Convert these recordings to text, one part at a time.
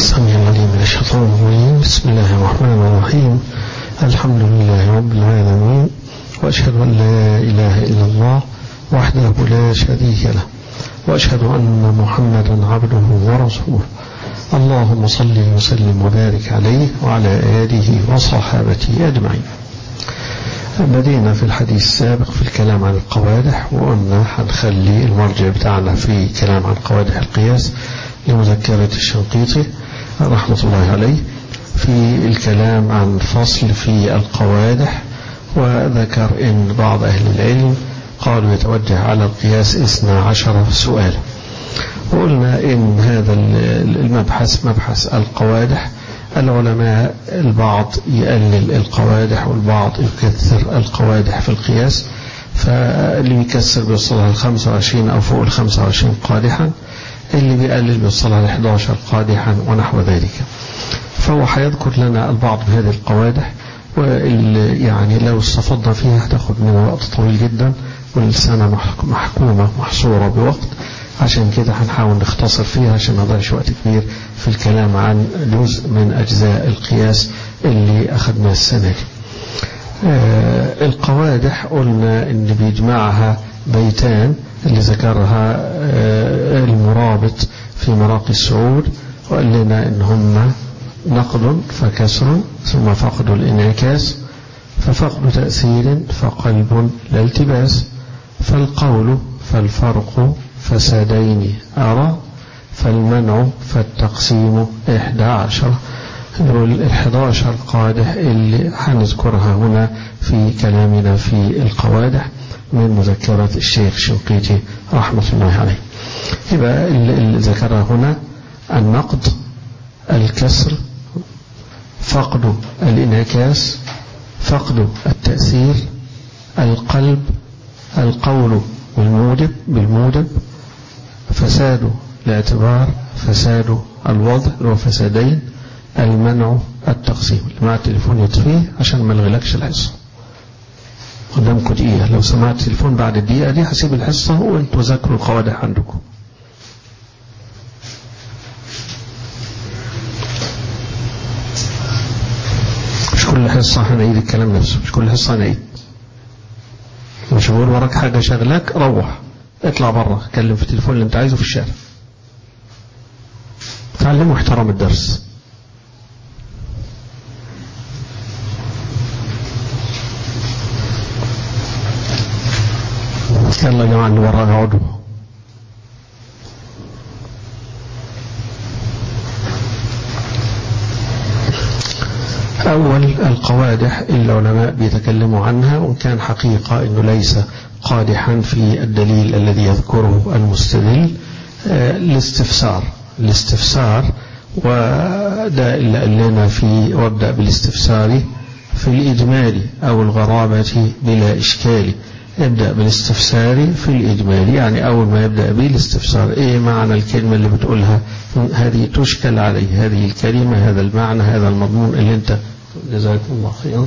السميع العليم من الشيطان الرجيم. بسم الله الرحمن الرحيم. الحمد لله رب العالمين، وأشهد أن لا إله إلا الله وحده لا شريك له، وأشهد أن محمدا عبده ورسوله. اللهم صل وسلم وبارك عليه وعلى آله وصحابته أجمعين. بدينا في الحديث السابق في الكلام عن القوادح، وقلنا هنخلي المرجع بتاعنا في كلام عن قوادح القياس لمذكرة الشنقيطي رحمة الله عليه في الكلام عن فصل في القوادح، وذكر إن بعض أهل العلم قالوا يتوجه على القياس 12 سؤال. وقلنا إن هذا المبحث مبحث القوادح، العلماء البعض يقلل القوادح والبعض يكثر القوادح في القياس، فاللي بيكسر بيوصلها 25 أو فوق 25 قادحا، اللي بيقلل بيوصلها 11 قادحا ونحو ذلك. فهو هيذكر لنا البعض من هذه القوادح، واللي يعني لو استفضنا فيها هتاخد منها وقت طويل جدا، والسنة محكومة محصورة بوقت، عشان كده هنحاول نختصر فيها عشان ما نضيعش وقت كبير في الكلام عن جزء من أجزاء القياس اللي أخذناه السنة دي. القوادح قلنا إن بيجمعها بيتان اللي ذكرها المرابط في مراقي السعود، وقال لنا إن هم نقد فكسر ثم فقد الانعكاس، ففقد تأثير فقلب لا التباس، فالقول فالفرق فسادين أرى، فالمنع فالتقسيم 11. دول 11 قادح اللي هنذكرها هنا في كلامنا في القوادح من مذكرة الشيخ شنقيطي رحمة الله عليه. يبقى اللي ذكرها هنا النقد، الكسر، فقد الانعكاس، فقد التأثير، القلب، القول بالموجب، فساد الاعتبار، فساد الوضع وفسادين، المنع التقسيم. اللي مع التليفون يطفيه عشان ما نلغلكش الحصة. قدامكم دقيقة، لو سمعت التليفون بعد الدقيقة دي هسيب الحصة وانتوا ذاكروا القوادح عندكم. مش كل حصة هنعيد الكلام نفسه، مش كل حصة هنعيد. مش بقول وراك حاجة شغلاك روح اطلع بره اتكلم في التليفون اللي انت عايزه في الشارع. تعلموا احترام الدرس. يلا يا جماعة اللي وراك اقعدوا. أول القوادح العلماء بيتكلموا عنها، وإن كان حقيقة أنه ليس قادحا في الدليل الذي يذكره المستدل، الاستفسار وده اللي قال لنا في وابدأ بالاستفسار في الإجمال أو الغرابة بلا إشكال. ابدأ بالاستفسار في الإجمال، يعني أول ما يبدأ به الاستفسار إيه معنى الكلمة اللي بتقولها، هذه تشكل عليه، هذه الكلمة، هذا المعنى، هذا المضمون اللي انت. جزاكم الله خيرا.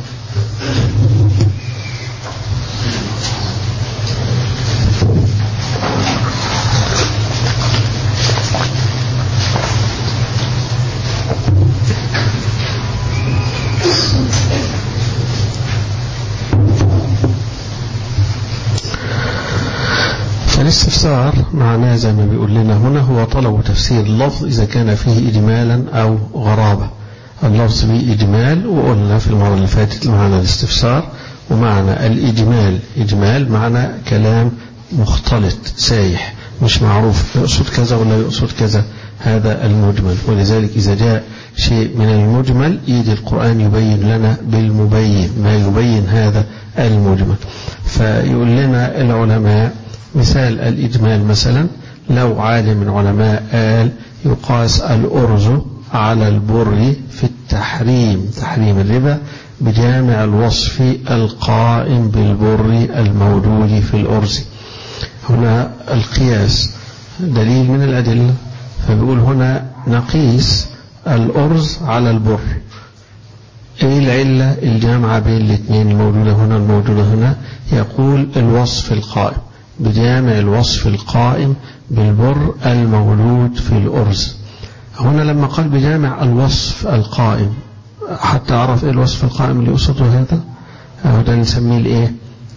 فالاستفسار معناه زي ما بيقول لنا هنا هو طلب تفسير اللفظ إذا كان فيه إجمالا أو غرابة. اللفظ به إجمال، وقلنا في المرة اللي فاتت معنى الاستفسار ومعنى الإجمال. إجمال معنى كلام مختلط سايح مش معروف يقصد كذا ولا يقصد كذا، هذا المجمل. ولذلك إذا جاء شيء من المجمل يجي القرآن يبين لنا بالمبين ما يبين هذا المجمل. فيقول لنا العلماء مثال الإجمال، مثلا لو عالم من علماء قال يقاس الأرز على البر في التحريم، تحريم الربا، بجامع الوصف القائم بالبر الموجود في الأرز. هنا القياس دليل من الأدلة، فبيقول هنا نقيس الأرز على البر. ايه العلة الجامعة بين الاثنين الموجودة هنا الموجودة هنا؟ يقول الوصف القائم، بجامع الوصف القائم بالبر المولود في الأرز. هنا لما قال بجامع الوصف القائم، حتى أعرف إيه الوصف القائم اللي يقصده هذا، ده نسميه الإيه؟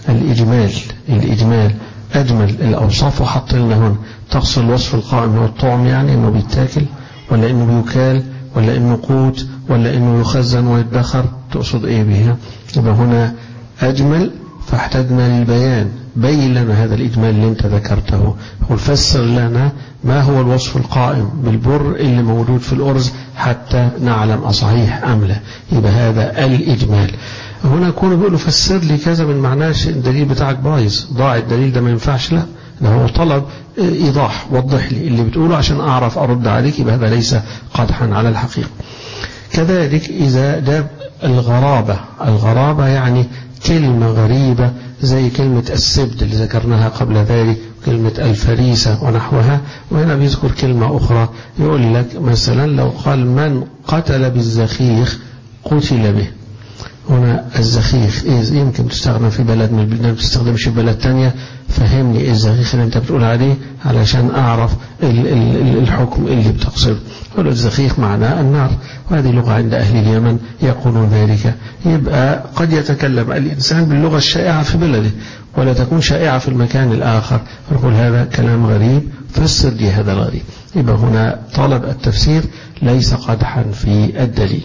الإجمال. أجمل الأوصاف وحط لنا هنا. تقصد الوصف القائم هو الطعم، يعني إنه بيتاكل ولا إنه بيكال ولا إنه قوت ولا إنه يخزن ويدخر، تقصد إيه بها؟ يبقى هنا أجمل، فاحتاجنا للبيان، بين لنا هذا الإجمال اللي انت ذكرته، وفسر لنا ما هو الوصف القائم بالبر اللي موجود في الأرز حتى نعلم أصحيح أم لا. يبقى هذا الإجمال. هنا يكون بيقولوا فسر لي كذا من معناش الدليل بتاعك بايظ، ضاع الدليل ده ما ينفعش، لا ده هو طلب إيضاح، وضح لي اللي بتقوله عشان أعرف أرد عليك، يبقى هذا ليس قدحا على الحقيقة. كذلك إذا جاب الغرابة يعني كلمة غريبة زي كلمة السبد اللي ذكرناها قبل ذلك، كلمة الفريسة ونحوها. وهنا بيذكر كلمة أخرى، يقول لك مثلا لو قال من قتل بالزخيخ قتل به. هنا الزخيخ يمكن تستخدم في بلد من البلدان، تستخدمش في بلد تانية، فهمني إيه الزخيخ اللي انت بتقول عليه علشان أعرف الحكم اللي بتقصده. يقول الزخيخ معناه النار، وهذه لغة عند أهل اليمن يقولون ذلك. يبقى قد يتكلم الإنسان باللغة الشائعة في بلده ولا تكون شائعة في المكان الآخر، يقول هذا كلام غريب، فسر لي هذا الغريب. يبقى هنا طلب التفسير ليس قدحا في الدليل.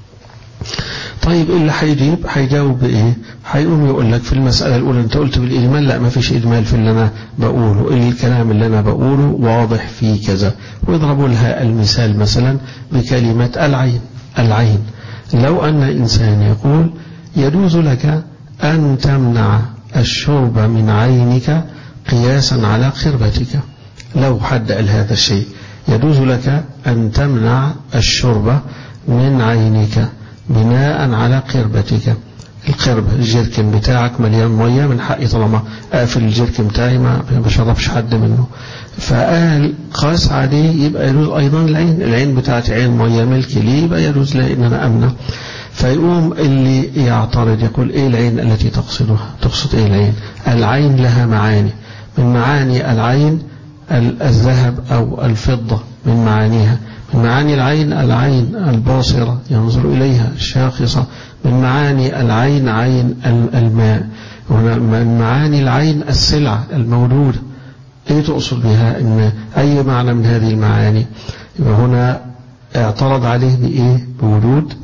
طيب اللي هيجاوب بإيه؟ هيقوم يقول لك في المسألة الأولى أنت قلت بالإجمال، لا ما فيش إجمال في اللي أنا بقوله، الكلام اللي أنا بقوله واضح فيه كذا، ويضربوا لها المثال مثلا بكلمة العين. لو أن إنسان يقول يجوز لك أن تمنع الشرب من عينك قياسا على قربتك، لو حد قال هذا الشيء، يجوز لك أن تمنع الشرب من عينك بناء على قربتك. القربة الجركن بتاعك مليان مية، من حقي طالما أقفل الجركن بتاعي ما بشربش حد منه، فقال قاس عليه يبقى يجوز أيضا العين بتاعتي عين مية ملك لي، يبقى يجوز لي إن أنا أمنع. فيقوم اللي يعترض يقول إيه العين التي تقصدها؟ تقصد إيه العين لها معاني، من معاني العين الذهب أو الفضة، من معانيها من معاني العين الباصرة ينظر إليها الشاخصة، من معاني العين عين الماء، من معاني العين السلعة المولودة. ايه تقصد بها؟ ان اي معنى من هذه المعاني؟ يبقى هنا اعترض عليه بايه؟ بوجود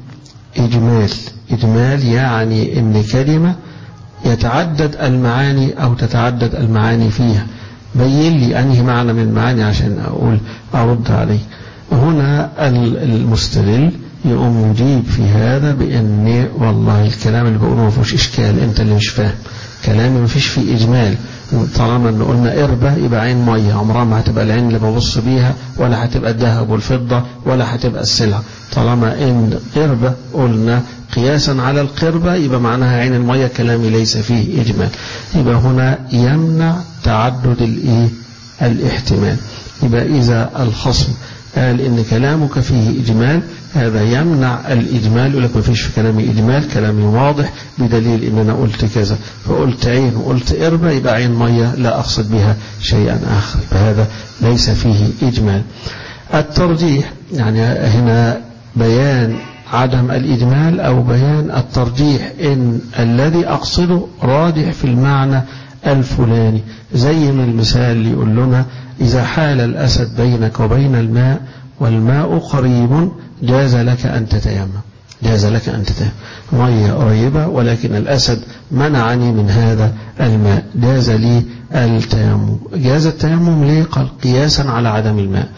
اجمال يعني ان كلمة يتعدد المعاني او تتعدد المعاني فيها، بين لي انهي معنى من المعاني عشان اقول ارد عليه. هنا المستدل يقوم يجيب في هذا بأن والله الكلام اللي بقوله ما فيهوش إشكال، أنت اللي مش فاهم كلامي، ما فيش فيه إجمال. طالما أن قلنا قربة يبقى عين مية، عمرها ما هتبقى العين اللي ببص بيها، ولا هتبقى الذهب والفضة، ولا هتبقى السلعة. طالما أن قربة قلنا قياسا على القربة يبقى معناها عين المية، كلامي ليس فيه إجمال. يبقى هنا يمنع تعدد الاحتمال. يبقى إذا الخصم قال إن كلامك فيه إجمال، هذا يمنع الإجمال، يقول لك ما فيش في كلامي إجمال، كلامي واضح بدليل إن أنا قلت كذا، فقلت عين وقلت قربة يبقى عين مية، لا أقصد بها شيئا آخر، فهذا ليس فيه إجمال. الترجيح يعني هنا بيان عدم الإجمال أو بيان الترجيح، إن الذي أقصده راجح في المعنى الفلاني، زي من المثال اللي يقول لنا إذا حال الأسد بينك وبين الماء والماء قريب جاز لك أن تتيمم، مية قريبة ولكن الأسد منعني من هذا الماء، جاز لي التيمم. جاز التيمم ليه؟ قال قياسا على عدم الماء،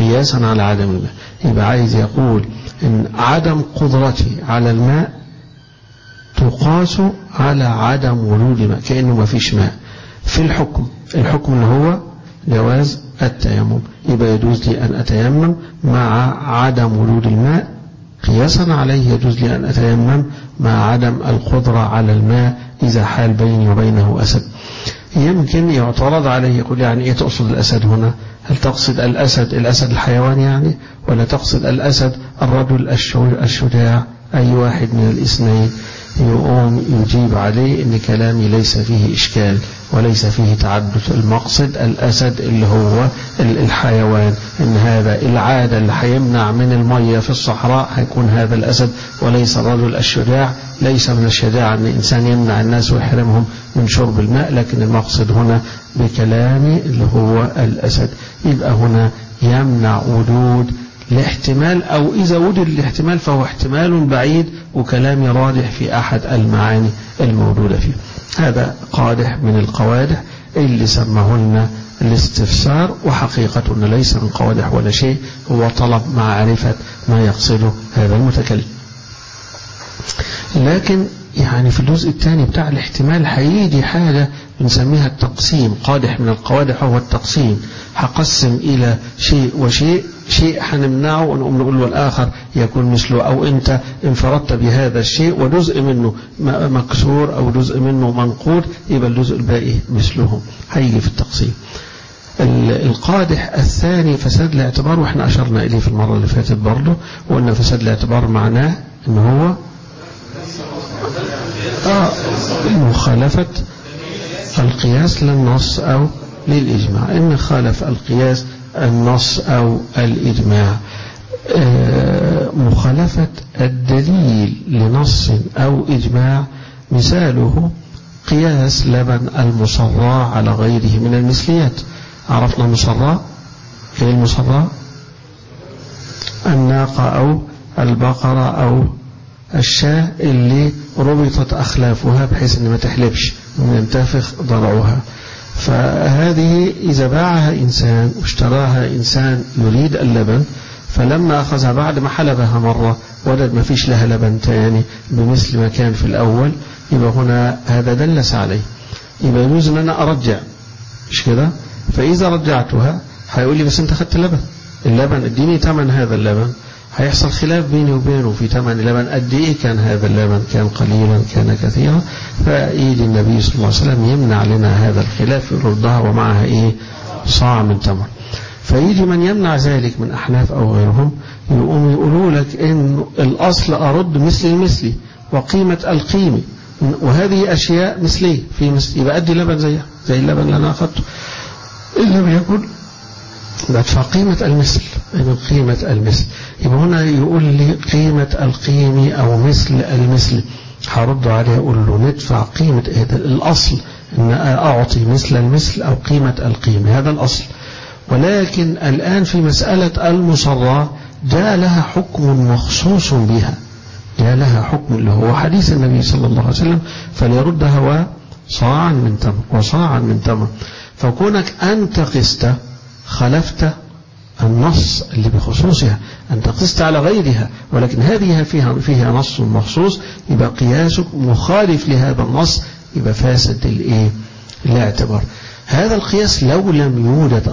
يبقى عايز يقول إن عدم قدرتي على الماء تقاس على عدم وجود ماء، كأنه ما فيش ماء. في الحكم اللي هو جواز التيمم، يبقى يجوز لي أن أتيمم مع عدم وجود الماء، قياسا عليه يجوز لي أن أتيمم مع عدم القدرة على الماء إذا حال بيني وبينه أسد. يمكن يعترض عليه يقول يعني إيه تقصد الأسد هنا؟ هل تقصد الأسد الحيوان يعني، ولا تقصد الأسد الرجل الشجاع، أي واحد من الاثنين؟ يقوم يجيب عليه ان كلامي ليس فيه اشكال وليس فيه تعدد. المقصد الاسد اللي هو الحيوان، ان هذا العادة اللي هيمنع من المية في الصحراء هيكون هذا الاسد وليس الرجل الشجاع. ليس من الشجاعة ان الانسان يمنع الناس ويحرمهم من شرب الماء، لكن المقصد هنا بكلامي اللي هو الاسد. يبقى هنا يمنع وجود الاحتمال، أو إذا وجد الاحتمال فهو احتمال بعيد وكلام راجح في أحد المعاني الموجودة فيه. هذا قادح من القوادح اللي سمهن الاستفسار، وحقيقة ليس من قوادح ولا شيء، هو طلب معرفة ما يقصده هذا المتكلم. لكن يعني في الجزء الثاني بتاع الاحتمال هيجي حاجة بنسميها التقسيم. قادح من القوادح هو التقسيم. هقسم إلى شيء وشيء، شيء هنمنعه ونقوم نقول له الآخر يكون مثله، أو أنت انفردت بهذا الشيء وجزء منه مكسور أو جزء منه منقود، يبقى الجزء الباقي مثلهم. هيجي في التقسيم. القادح الثاني فساد الاعتبار، واحنا أشرنا إليه في المرة اللي فاتت برضه، وقلنا فساد الاعتبار معناه إن هو مخالفة القياس للنص أو للإجماع. إن خالف القياس النص أو الإجماع. مخالفة الدليل لنص أو إجماع مثاله قياس لبن المصراع على غيره من المثليات. عرفنا المصراع، إيه المصراع؟ الناقة أو البقرة أو الشاة اللي ربطت أخلافها بحيث أن ما تحلبش وينتفخ ضرعها. فهذه إذا باعها إنسان واشتراها إنسان يريد اللبن، فلما أخذها بعد ما حلبها مرة وجد ما فيش لها لبن تاني بمثل ما كان في الأول، يبقى هنا هذا دلس عليه، يبقى يجوز أن أنا أرجع، مش كده؟ فإذا رجعتها هيقول لي بس أنت أخذت اللبن اديني ثمن هذا اللبن. هيحصل خلاف بيني وبينه في ثمن اللبن، قد ايه كان هذا اللبن، كان قليلا كان كثيرا. فيجي النبي صلى الله عليه وسلم يمنع لنا هذا الخلاف، يردها ومعها ايه؟ صاع من تمر. فيجي من يمنع ذلك من احناف او غيرهم، يقوم يقولوا لك ان الاصل ارد مثل المثلي وقيمة القيمة، وهذه اشياء مثليه في مثل، يبقى ادي لبن زيها زي اللبن اللي انا اخذته، ان لم يكن بدفع قيمة المثل. من قيمة المثل يبقى هنا يقول لي قيمة القيم أو مثل المثل، هرد عليه أقول له ندفع قيمة الأصل أن أعطي مثل المثل أو قيمة القيم، هذا الأصل. ولكن الآن في مسألة المصرى جاء لها حكم مخصوص بها، جاء لها حكم اللي هو حديث النبي صلى الله عليه وسلم فليردها صاعا من تمر وصاعا من تمر. فكونك أنت قست خلفت النص اللي بخصوصها، أنت قست على غيرها، ولكن هذه فيها نص مخصوص، يبقى قياسك مخالف لهذا النص، يبقى فاسد الاعتبار. هذا القياس لو لم يوجد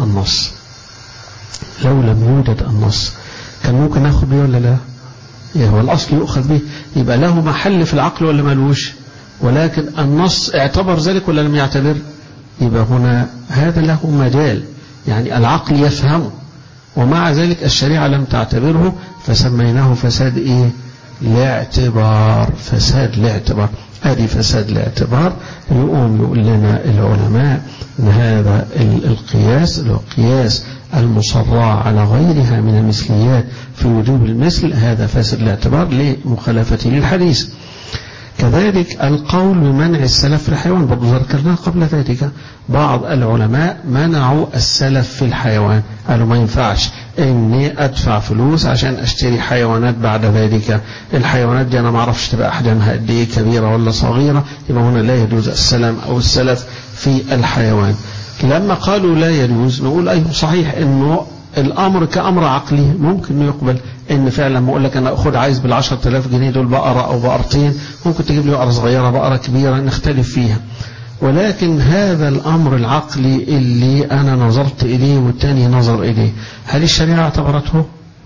النص كان ممكن ناخذ به ولا لا؟ هو الأصل يؤخذ به، يبقى له محل في العقل ولا ملوش؟ ولكن النص اعتبر ذلك ولا لم يعتبر؟ يبقى هنا هذا له مجال، يعني العقل يفهمه، ومع ذلك الشريعة لم تعتبره، فسميناه فساد الاعتبار. فساد الاعتبار، هذه فساد الاعتبار. يقوم يقول لنا العلماء ان هذا القياس اللي هو قياس المصراع على غيرها من المثليات في وجوب المثل، هذا فاسد الاعتبار لمخالفته للحديث. كذلك القول بمنع السلف في الحيوان، برضو ذكرناه قبل ذلك. بعض العلماء منعوا السلف في الحيوان، قالوا ما ينفعش اني ادفع فلوس عشان اشتري حيوانات بعد ذلك، الحيوانات دي انا ما اعرفش تبقى احجامها قد ايه، كبيره ولا صغيره، يبقى هنا لا يجوز السلم او السلف في الحيوان. لما قالوا لا يجوز نقول ايوه صحيح انه الامر كامر عقلي ممكن يقبل، ان فعلا لما اقول لك انا اخد عايز بال10,000 جنيه دول بقره او بقرتين، ممكن تجيب لي بقره صغيره بقره كبيره نختلف فيها. ولكن هذا الامر العقلي اللي انا نظرت اليه والتاني نظر اليه، هل الشريعه اعتبرته؟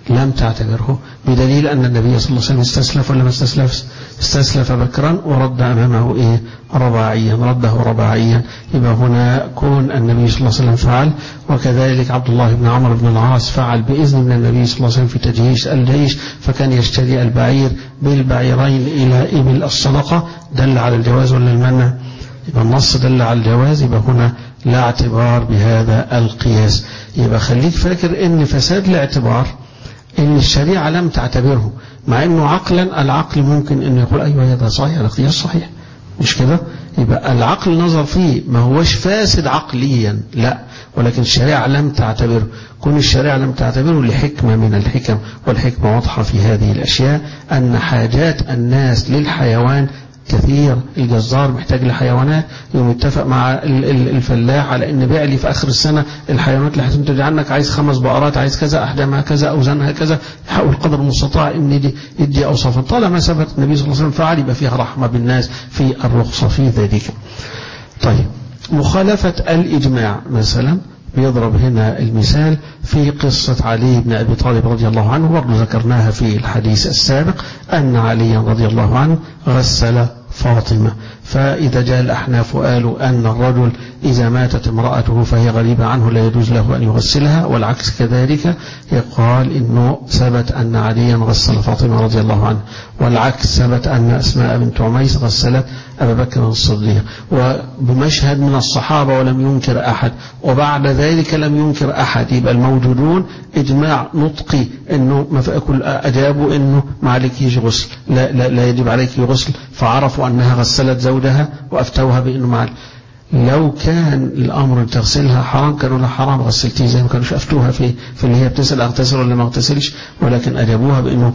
لم تعتبره، بدليل أن النبي صلى الله عليه وسلم استسلف ولا ما استسلف؟ استسلف بكرا ورد أمامه رباعيا، رده رباعيا. يبقى هنا كون النبي صلى الله عليه وسلم فعل، وكذلك عبد الله بن عمرو بن العاص فعل بإذن من النبي صلى الله عليه وسلم في تجهيز الجيش، فكان يشتري البعير بالبعيرين إلى إبل الصدقة، دل على الجواز ولا المنع؟ يبقى النص دل على الجواز، يبقى هنا لا اعتبار بهذا القياس. يبقى خليك فاكر ان فساد الاعتبار ان الشريعة لم تعتبره، مع انه عقلا العقل ممكن انه يقول ايوه هذا صحيح، هذا قياس صحيح، مش كده؟ يبقى العقل نظر فيه، ما هوش فاسد عقليا، لا، ولكن الشريعة لم تعتبره. كون الشريعة لم تعتبره لحكمة من الحكم، والحكمة واضحة في هذه الأشياء، أن حاجات الناس للحيوان كثير. الجزار محتاج لحيوانات، يوم يتفق مع الفلاح على ان بيع لي في اخر السنه الحيوانات اللي هتنتج عنك، عايز 5 بقرات، عايز كذا، احجامها كذا، اوزانها كذا، يحاول قدر المستطاع ان يدي اوصافا. طالما ثبت النبي صلى الله عليه وسلم فعل، يبقى فيها رحمه بالناس في الرخصه في ذلك. طيب، مخالفه الاجماع مثلا، بيضرب هنا المثال في قصة علي بن أبي طالب رضي الله عنه، برضو ذكرناها في الحديث السابق، أن علي رضي الله عنه غسل فاطمة. فإذا جاء الأحناف قالوا أن الرجل إذا ماتت امرأته فهي غريبة عنه لا يجوز له أن يغسلها، والعكس كذلك. يقال إنه ثبت أن عليا غسل فاطمة رضي الله عنه، والعكس ثبت أن أسماء بنت عميس غسلت أبا بكر الصديق، وبمشهد من الصحابة ولم ينكر أحد، وبعد ذلك لم ينكر أحد. يبقى الموجودون إجماع نطقي إنه أجابوا إنه ما عليك يجي غسل، لا يجب عليك غسل، فعرفوا أنها غسلت زوجها وأفتوها بأنه معل. لو كان الأمر تغسلها حرام كانوا لها حرام غسلتيه، زي ما كانوش أفتوها في اللي هي بتسأل أغتسل ولا ما أغتسلش، ولكن أجابوها بأنه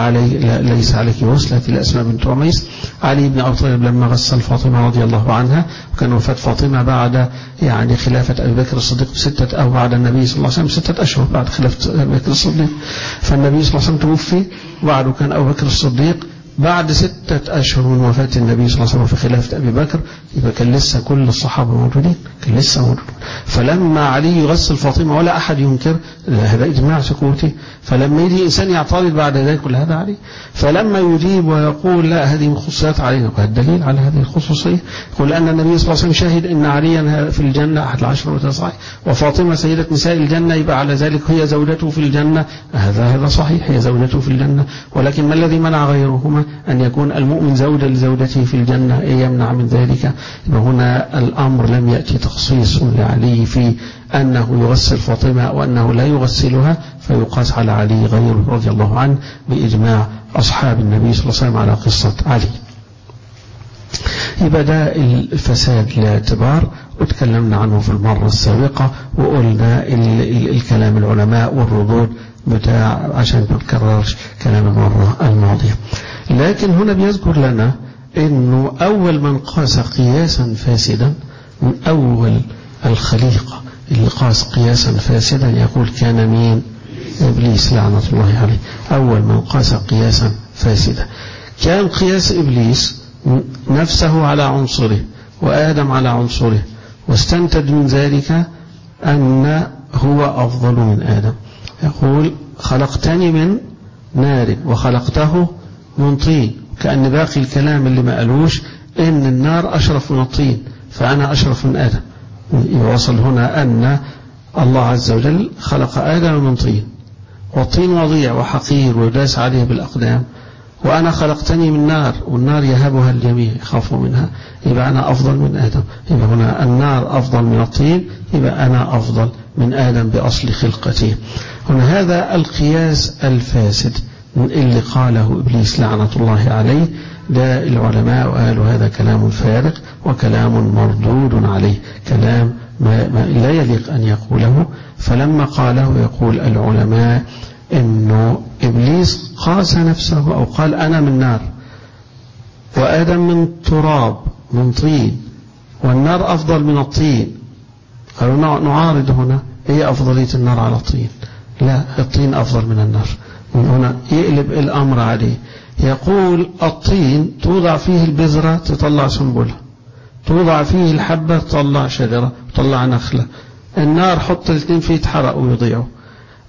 ليس عليك غسل. هذه الأسماء بنت عميس. علي بن أبي طالب لما غسل فاطمة رضي الله عنها، وكان وفاة فاطمة بعد خلافة أبي بكر الصديق أو بعد النبي صلى الله عليه وسلم ب6 أشهر بعد خلافة أبي بكر الصديق، فالنبي صلى الله عليه وسلم توفي، وبعده كان أبو بكر الصديق. بعد 6 أشهر من وفاة النبي صلى الله عليه وسلم في خلافة أبي بكر، يبقى كان لسه كل الصحابة موجودين، كان لسه موجود. فلما علي يغسل فاطمة ولا أحد ينكر، هذا إجماع سكوتي. فلما يجي إنسان يعترض بعد ذلك كل هذا عليه، فلما يجيب ويقول لا هذه من خصوصيات علينا، الدليل على هذه الخصوصية يقول أن النبي صلى الله عليه وسلم شهد أن عليا في الجنة 11 وتصاعي، وفاطمة سيدة نساء الجنة، يبقى على ذلك هي زوجته في الجنة. هذا صحيح، هي زوجته في الجنة، ولكن ما الذي منع غيرهما أن يكون المؤمن زوجا لزوجته في الجنة؟ إيه يمنع من ذلك؟ هنا الأمر لم يأتي تخصيص لعلي في أنه يغسل فاطمة وأنه لا يغسلها، فيقاس على علي غيره رضي الله عنه بإجماع أصحاب النبي صلى الله عليه وسلم على قصة علي. يبقى ده الفساد لاعتبار، وتكلمنا عنه في المرة السابقة، وقلنا الكلام العلماء والردود بتاع عشان ما نكررش كلام المرة الماضية. لكن هنا بيذكر لنا انه اول من قاس قياسا فاسدا، من اول الخليقة اللي قاس قياسا فاسدا، يقول كان مين؟ ابليس لعنة الله عليه. اول من قاس قياسا فاسدا كان قياس ابليس نفسه على عنصره وادم على عنصره، واستنتج من ذلك ان هو افضل من ادم. يقول خلقتني من نار وخلقته من طين، كأن باقي الكلام اللي ما قالوش إن النار أشرف من الطين، فأنا أشرف من آدم. يوصل هنا أن الله عز وجل خلق آدم من طين، والطين وضيع وحقير وداس عليه بالأقدام، وأنا خلقتني من نار، والنار يهبها الجميع يخافوا منها، يبقى أنا أفضل من آدم. يبقى هنا النار أفضل من الطين، يبقى أنا أفضل من آدم بأصل خلقته. هنا هذا القياس الفاسد اللي قاله إبليس لعنة الله عليه، ده العلماء قالوا هذا كلام فارغ وكلام مردود عليه، كلام ما لا يليق أن يقوله. فلما قاله يقول العلماء إنه إبليس قاس نفسه أو قال أنا من نار، وآدم من تراب من طين، والنار أفضل من الطين. قالوا نعارض هنا، هي أفضلية النار على الطين؟ لا، الطين أفضل من النار. من هنا يقلب الأمر عليه، يقول الطين توضع فيه البذرة تطلع سنبلة، توضع فيه الحبة تطلع شجرة تطلع نخلة، النار حط الاثنين فيه يتحرق ويضيعوا.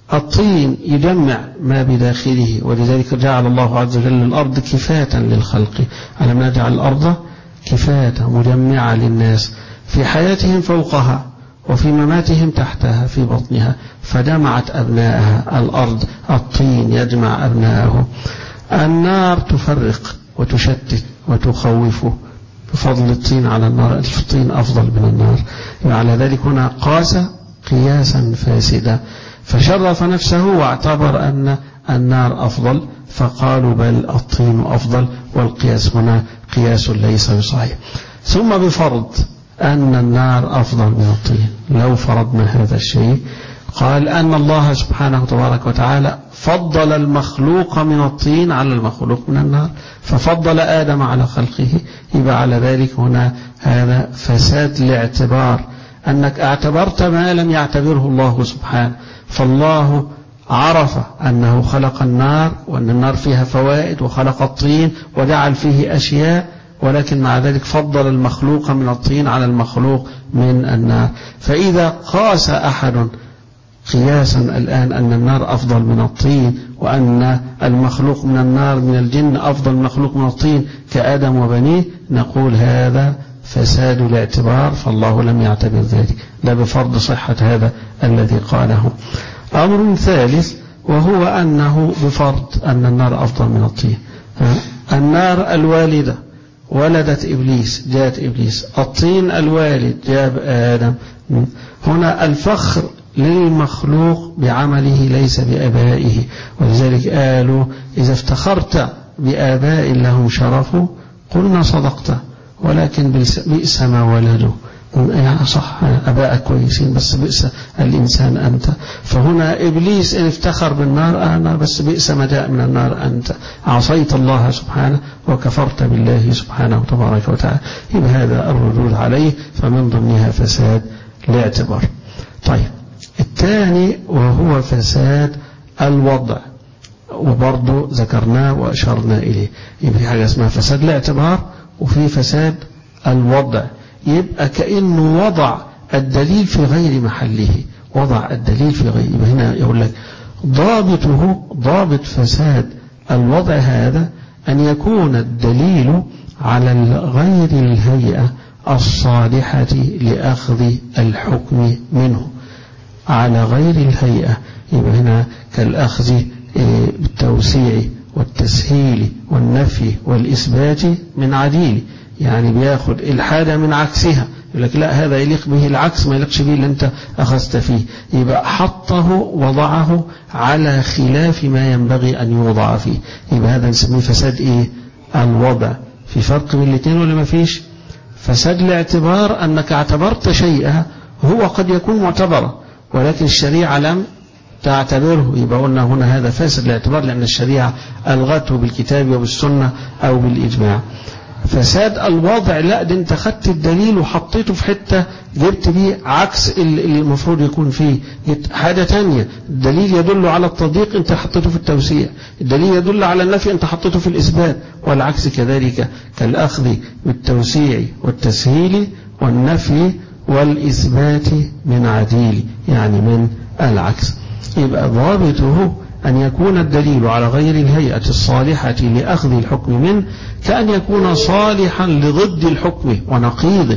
الطين يجمع ما بداخله، ولذلك جعل الله عز وجل الأرض كفاة للخلق، ألم نجعل الأرض كفاة مجمعة للناس في حياتهم فوقها وفي مماتهم تحتها في بطنها، فجمعت أبناءها. الأرض الطين يجمع أبناءه. النار تفرق وتشتت وتخوف بفضل الطين على النار، الطين أفضل من النار. وعلى ذلك هنا قاس قياسا فاسدا، فشرف نفسه واعتبر أن النار أفضل، فقالوا بل الطين أفضل، والقياس هنا قياس ليس بصحيح. ثم بفرض أن النار أفضل من الطين، لو فرضنا هذا الشيء، قال أن الله سبحانه تبارك وتعالى فضل المخلوق من الطين على المخلوق من النار، ففضل آدم على خلقه. يبقى على ذلك هنا هذا فساد الاعتبار، أنك اعتبرت ما لم يعتبره الله سبحانه. فالله عرف أنه خلق النار وأن النار فيها فوائد، وخلق الطين وجعل فيه أشياء، ولكن مع ذلك فضل المخلوق من الطين على المخلوق من النار. فإذا قاس أحد قياسا الآن أن النار أفضل من الطين، وأن المخلوق من النار من الجن أفضل مخلوق من الطين كآدم وبنيه، نقول هذا فساد الاعتبار، فالله لم يعتبر ذلك، لا بفرض صحة هذا الذي قاله. أمر ثالث وهو أنه بفرض أن النار أفضل من الطين. النار الوالدة ولدت إبليس، جاءت إبليس. الطين الوالد جاب آدم. هنا الفخر للمخلوق بعمله ليس بآبائه، ولذلك قالوا إذا افتخرت بآباء لهم شرف قلنا صدقت، ولكن بئس ما ولدوا. يعني صح أباء كويسين بس بئس الإنسان أنت. فهنا إبليس إن افتخر بالنار أنا بس بئس ما جاء من النار أنت، عصيت الله سبحانه وكفرت بالله سبحانه تبارك وتعالى. يبقى هذا الردود عليه، فمن ضمنها فساد الاعتبار. طيب الثاني وهو فساد الوضع، وبرضه ذكرناه وأشرنا إليه. يبقى في حاجة اسمها فساد الاعتبار وفي فساد الوضع. يبقى كأنه وضع الدليل في غير محله، وضع الدليل في غير. يبقى هنا يقول لك ضابط فساد الوضع هذا أن يكون الدليل على غير الهيئة الصالحة لأخذ الحكم منه، على غير الهيئة. يبقى هنا كالأخذ بالتوسيع والتسهيل والنفي والإثبات من عديل، يعني بياخد الحاجة من عكسها، يقول لك لا هذا يليق به العكس ما يليقش به اللي انت أخذت فيه. يبقى حطه وضعه على خلاف ما ينبغي أن يوضع فيه. يبقى هذا نسميه فساد إيه؟ الوضع. في فرق بين الاثنين ولا ما فيش؟ فساد الاعتبار أنك اعتبرت شيئا هو قد يكون معتبرا ولكن الشريعة لم تعتبره، يبقى قلنا هنا هذا فاسد الاعتبار لأن الشريعة ألغته بالكتاب وبالسنة أو بالإجماع. فساد الوضع لا، ده انت خدت الدليل وحطيته في حتة جبت بيه عكس اللي المفروض يكون فيه. حاجة تانية، الدليل يدل على التضييق انت حطيته في التوسيع، الدليل يدل على النفي انت حطيته في الإثبات، والعكس كذلك كالأخذ بالتوسيع والتسهيل والنفي والإثبات من عديل، يعني من العكس. يبقى ضابطه أن يكون الدليل على غير الهيئة الصالحة لأخذ الحكم منه، كأن يكون صالحا لضد الحكم ونقيضه،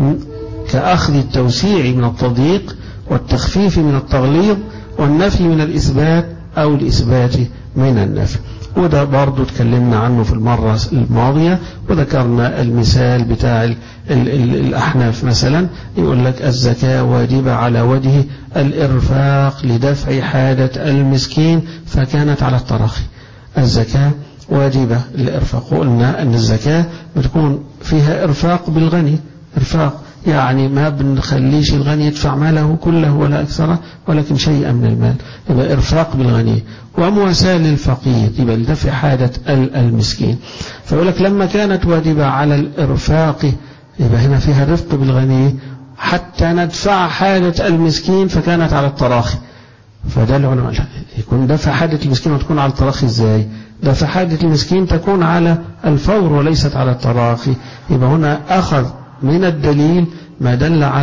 كأخذ التوسيع من التضييق والتخفيف من التغليظ والنفي من الإثبات أو الإثبات من النفي. وده برضو تكلمنا عنه في المرة الماضية، وذكرنا المثال بتاع الأحناف مثلا، يقول لك الزكاة واجبة على وجه الإرفاق لدفع حاجة المسكين فكانت على التراخي. الزكاة واجبة للإرفاق، وقلنا أن الزكاة بتكون فيها إرفاق بالغني، إرفاق يعني ما بنخليش الغني يدفع ماله كله ولا أكثره ولكن شيئا من المال، يبقى إرفاق بالغني. ومواساة للفقير يبقى لدفع حاجة المسكين. فيقول لك لما كانت واجبة على الإرفاق يبقى هنا فيها الرفق بالغني حتى ندفع حاجة المسكين فكانت على التراخي. فده العلماء يكون دفع حاجة المسكين وتكون على التراخي ازاي؟ دفع حاجة المسكين تكون على الفور وليست على التراخي. يبقى هنا أخذ من الدليل ما دل على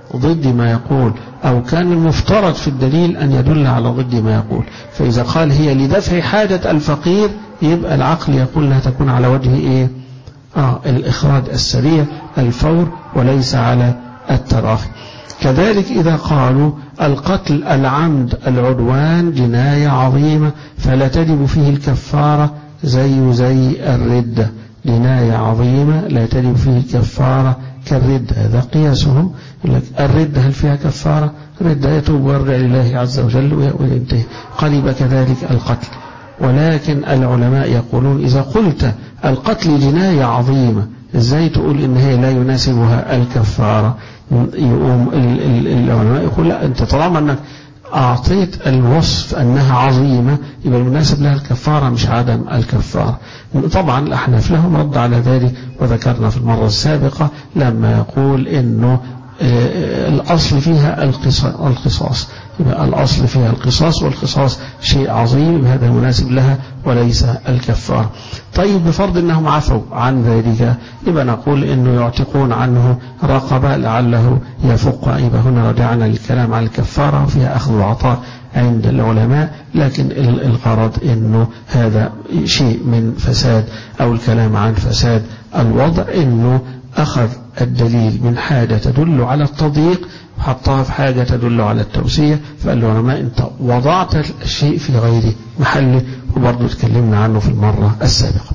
ضد ما يقول، أو كان المفترض في الدليل أن يدل على ضد ما يقول. فإذا قال هي لدفع حاجة الفقير، يبقى العقل يقول لها تكون على وجه إيه؟ الإخراج السريع الفور، وليس على التراخي. كذلك إذا قالوا القتل العمد العدوان جناية عظيمة فلا تجب فيه الكفارة زي الردة، جناية عظيمة لا تجب فيه الكفارة كالردة. هذا قياسهم، الردة هل فيها كفارة؟ الردة يتوب ويرجع لله عز وجل وينتهي. قال كذلك القتل. ولكن العلماء يقولون إذا قلت القتل جناية عظيمة، إزاي تقول إن هي لا يناسبها الكفارة؟ يقوم العلماء يقول لا، أنت طالما أنك أعطيت الوصف أنها عظيمة يبقى المناسب لها الكفارة مش عدم الكفارة. طبعا الأحناف لهم رد على ذلك، وذكرنا في المرة السابقة لما يقول إنه الأصل فيها القصاص، يبقى الأصل فيها القصاص، والقصاص شيء عظيم، هذا مناسب لها وليس الكفارة. طيب بفرض أنهم عفوا عن ذلك، يبقى نقول إنه يعتقون عنه رقبة لعله يفق. يبقى هنا رجعنا للكلام عن الكفارة وفيها أخذ وعطاء عند العلماء، لكن الغرض إنه هذا شيء من فساد، أو الكلام عن فساد الوضع، إنه أخذ الدليل من حاجة تدل على التضييق وحطها في حاجة تدل على التوسية. فالعلماء أنت وضعت الشيء في غير محله، وبرضو تكلمنا عنه في المرة السابقة.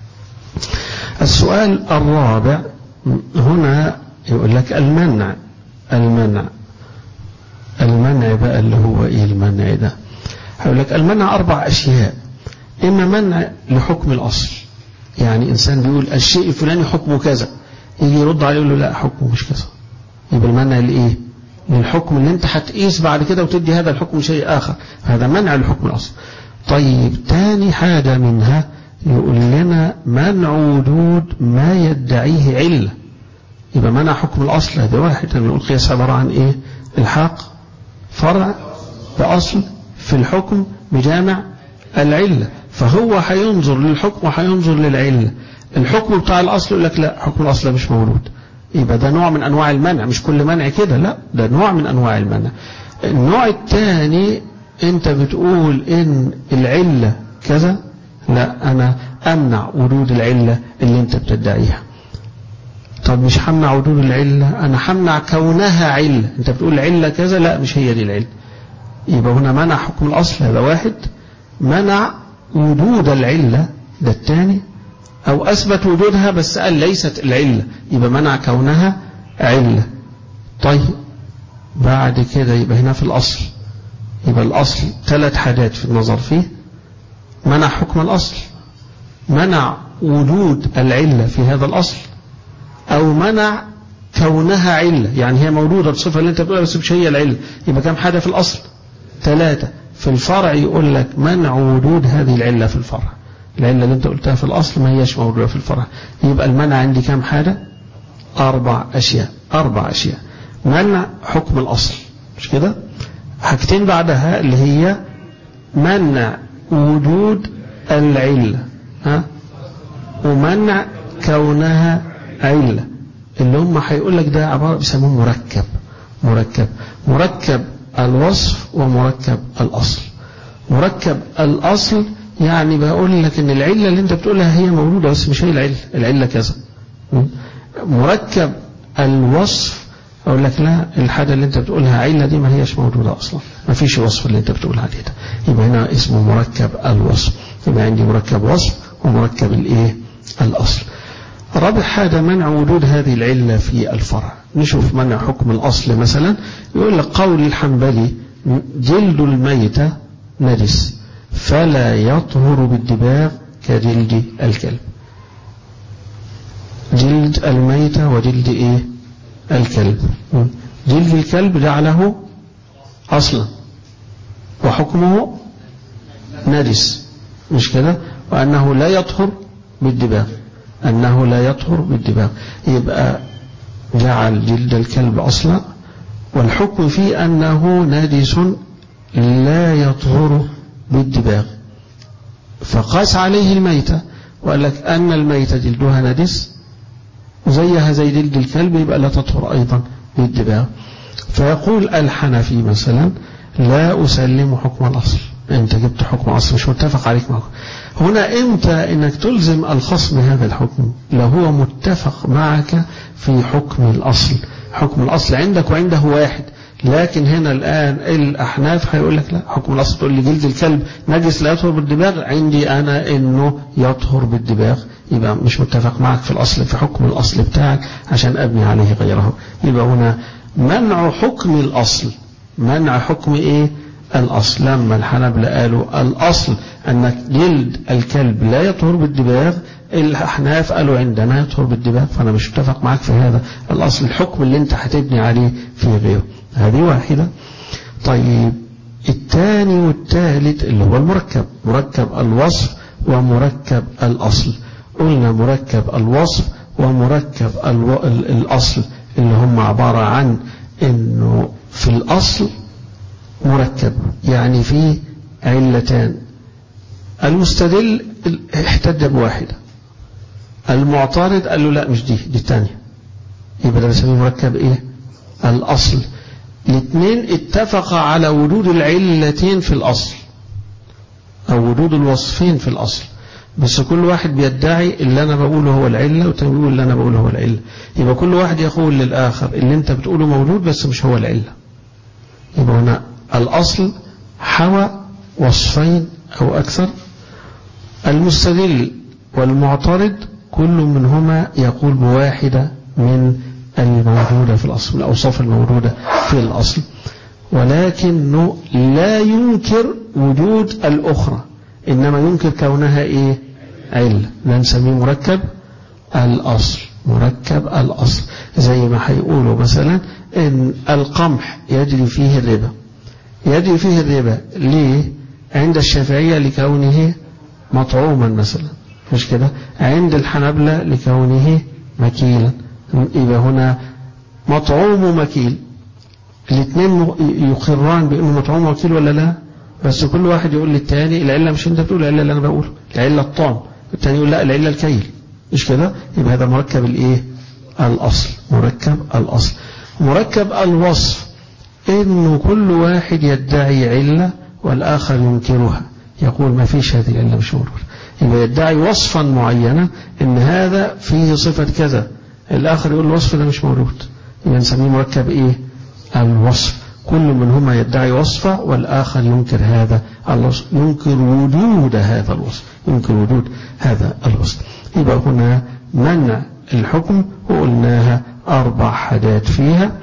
السؤال الرابع هنا يقول لك المنع بقى اللي هو إيه المنع ده؟ هقول لك المنع 4 أشياء. إما منع لحكم الأصل، يعني إنسان بيقول الشيء الفلاني حكمه كذا، يجي يرد عليه يقول له لا حكمه مش كذا، يبقى المنع لإيه؟ للحكم اللي انت هتقيس بعد كده وتدي هذا الحكم شيء آخر، هذا منع لحكم الأصل. طيب تاني حاجة منها يقول لنا منع وجود ما يدعيه علة، يبقى منع حكم الأصل هذا واحد. نقول القياس عبارة عن إيه؟ الحاق فرع بأصل في الحكم بجامع العلة، فهو هينظر للحكم وهينظر للعلة. الحكم بتاع الأصل يقول لك لا حكم الأصل مش موجود، يبقى ده نوع من أنواع المنع، مش كل منع كده، لا ده نوع من أنواع المنع. النوع الثاني أنت بتقول إن العلة كذا، لا أنا أمنع وجود العلة اللي أنت بتدعيها. طب مش همنع وجود العلة، أنا همنع كونها علة. أنت بتقول العلة كذا، لا مش هي دي العلة، يبقى هنا منع حكم الأصل هذا واحد. منع وجود العلة ده الثاني، أو أثبت وجودها بس قال ليست العلة، يبقى منع كونها علة. طيب بعد كده يبقى هنا في الأصل، يبقى الأصل 3 حاجات في النظر فيه. منع حكم الأصل، منع وجود العلة في هذا الأصل، أو منع كونها علة، يعني هي موجودة الصفة اللي أنت بتقولها بس مش هي العلة. يبقى كم حاجة في الأصل؟ 3. في الفرع يقول لك منع وجود هذه العلة في الفرع، العلة اللي أنت قلتها في الأصل ما هيش موجودة في الفرع. يبقى المنع عندي كم حاجة؟ 4 أشياء. 4 أشياء منع حكم الأصل، مش كده؟ حاجتين بعدها اللي هي منع وجود العلة، ومنع كونها علة، اللي هم هيقول لك ده عبارة بيسموه مركب الوصف ومركب الأصل. مركب الأصل يعني بقول لك ان العلة اللي انت بتقولها هي موجودة بس مش هي العلة كذا. مركب الوصف اقول لك لا، الحاجة اللي انت بتقولها علة دي ما هيش موجودة اصلا، ما فيش وصف اللي انت بتقولها عليه ده، يبقى هنا اسمه مركب الوصف. يبقى عندي مركب وصف ومركب الايه؟ الأصل. رابع حاجة منع وجود هذه العلة في الفرع. نشوف منع حكم الأصل مثلا، يقول لك قول الحنبلي جلد الميتة نجس فلا يطهر بالدباغ كجلد الكلب. جلد الميتة وجلد ايه؟ الكلب. جلد الكلب جعله أصلا وحكمه نجس، مش كده؟ وأنه لا يطهر بالدباغ، أنه لا يطهر بالدباغ، يبقى جعل جلد الكلب أصلا والحكم فيه أنه نجس لا يطهر بالدباغ، فقاس عليه الميتة وقال لك أن الميتة جلدها نجس وزيها زي جلد الكلب، يبقى لا تطهر أيضا بالدباغ. فيقول الحنفي مثلا لا أسلم حكم الأصل، أنت جبت حكم أصل مش متفق عليك معه. هنا إمتى إنك تلزم الخصم هذا الحكم؟ لو هو متفق معك في حكم الأصل، حكم الأصل عندك وعنده واحد، لكن هنا الآن الأحناف هيقول لك لا، حكم الأصل تقول لي جلد الكلب نجس لا يطهر بالدباغ، عندي أنا إنه يطهر بالدباغ، يبقى مش متفق معك في الأصل في حكم الأصل بتاعك عشان أبني عليه غيره. يبقى هنا منع حكم الأصل، منع حكم إيه؟ الأصل. لما الحنابلة قالوا الأصل أن جلد الكلب لا يطهر بالدباغ، الأحناف قالوا عندنا يطهر بالدباغ، فأنا مش متفق معك في هذا الأصل، الحكم اللي أنت هتبني عليه في غيره. هذه واحدة. طيب الثاني والثالث اللي هو المركب، مركب الوصف ومركب الأصل. قلنا مركب الوصف ومركب الأصل اللي هم عبارة عن إنه في الأصل مركب، يعني فيه علتان، المستدل احتج بواحدة، المعترض قال له لا مش دي الثانية، يبقى ده بنسميه مركب ايه؟ الأصل. الاثنين اتفق على وجود العلتين في الأصل أو وجود الوصفين في الأصل، بس كل واحد بيدعي اللي أنا بقوله هو العلة والتاني بيقول اللي أنا بقوله هو العلة، يبقى كل واحد يقول للآخر اللي أنت بتقوله موجود بس مش هو العلة. يبقى هنا الأصل حوى وصفين أو أكثر، المستدل والمعترض كل منهما يقول بواحدة من الموجودة في الأصل، الأوصاف الموجودة في الأصل، ولكنه لا ينكر وجود الأخرى، إنما ينكر كونها إيه؟ علة. ده نسميه مركب الأصل، مركب الأصل. زي ما هيقولوا مثلا إن القمح يجري فيه الربا، يجري فيه الربا ليه؟ عند الشافعية لكونه مطعوما مثلا، مش كده؟ عند الحنابلة لكونه مكيلا، يبقى هنا مطعوم ومكيل، الاثنين يقران بأنه مطعوم ومكيل ولا لا؟ بس كل واحد يقول للتاني العلة مش انت بتقول العلة اللي انا بقوله، العلة الطعم، التاني يقول لا العلة الكيل، مش كده؟ يبقى هذا مركب الايه؟ الأصل، مركب الأصل. مركب الوصف إنه كل واحد يدعي علة والآخر ينكرها، يقول ما فيش هذه العلة مش موجودة، يبقى يدعي وصفا معينا إن هذا فيه صفة كذا، الآخر يقول الوصف ده مش موجود، يبقى نسميه مركب إيه؟ الوصف. كل منهما يدعي وصفه والآخر ينكر هذا الوصف، ينكر وجود هذا الوصف، ينكر وجود هذا الوصف. يبقى هنا منع الحكم وقلناها 4 حاجات فيها.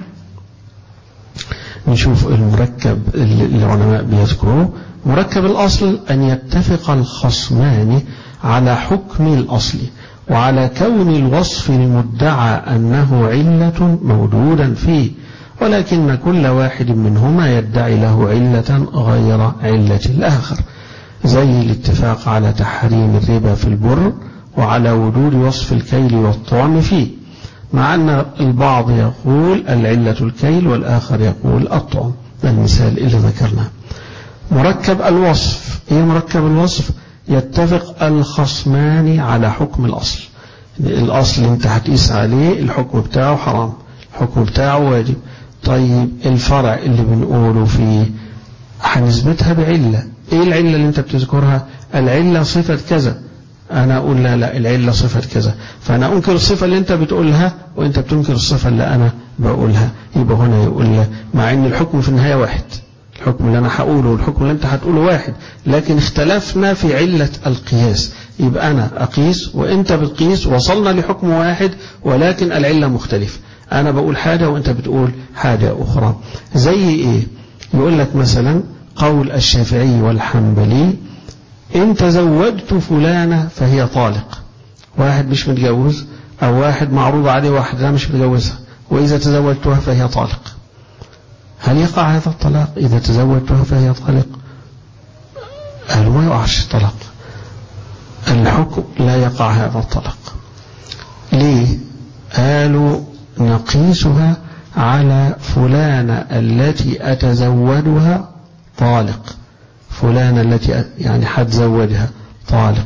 نشوف المركب اللي العلماء بيذكروه. مركب الأصل أن يتفق الخصمان على حكم الأصل وعلى كون الوصف المدعى أنه علة موجودا فيه، ولكن كل واحد منهما يدعي له علة غير علة الآخر، زي الاتفاق على تحريم الربا في البر وعلى وجود وصف الكيل والطعم فيه، مع أن البعض يقول العلة الكيل والآخر يقول الطعم. ده المثال اللي ذكرناه. مركب الوصف، إيه مركب الوصف؟ يتفق الخصمان على حكم الأصل، الأصل انت هتقيس عليه الحكم بتاعه حرام، الحكم بتاعه واجب. طيب الفرع اللي بنقوله فيه هنثبتها بعلة، ايه العلة اللي انت بتذكرها؟ العلة صفة كذا، انا اقول لا العلة صفة كذا، فانا انكر الصفة اللي انت بتقولها وانت بتنكر الصفة اللي انا بقولها. يبقى هنا يقول له مع ان الحكم في النهاية واحد، الحكم اللي انا هقوله والحكم اللي انت هتقوله واحد، لكن اختلفنا في علة القياس، يبقى انا اقيس وانت بتقيس، وصلنا لحكم واحد ولكن العلة مختلفة، انا بقول حاجة وانت بتقول حاجة اخرى. زي ايه؟ يقول لك مثلا قول الشافعي والحنبلي إن تزوجت فلانة فهي طالق، واحد مش متجوز أو واحد معروض عليه واحدة مش متجوزها، وإذا تزوجتها فهي طالق، هل يقع هذا الطلاق؟ إذا تزوجتها فهي طالق؟ قالوا ما يقعش طلاق، الحكم لا يقع هذا الطلاق. ليه؟ قالوا نقيسها على فلانة التي أتزوجها طالق، فلانة التي يعني حتزوجها طالق،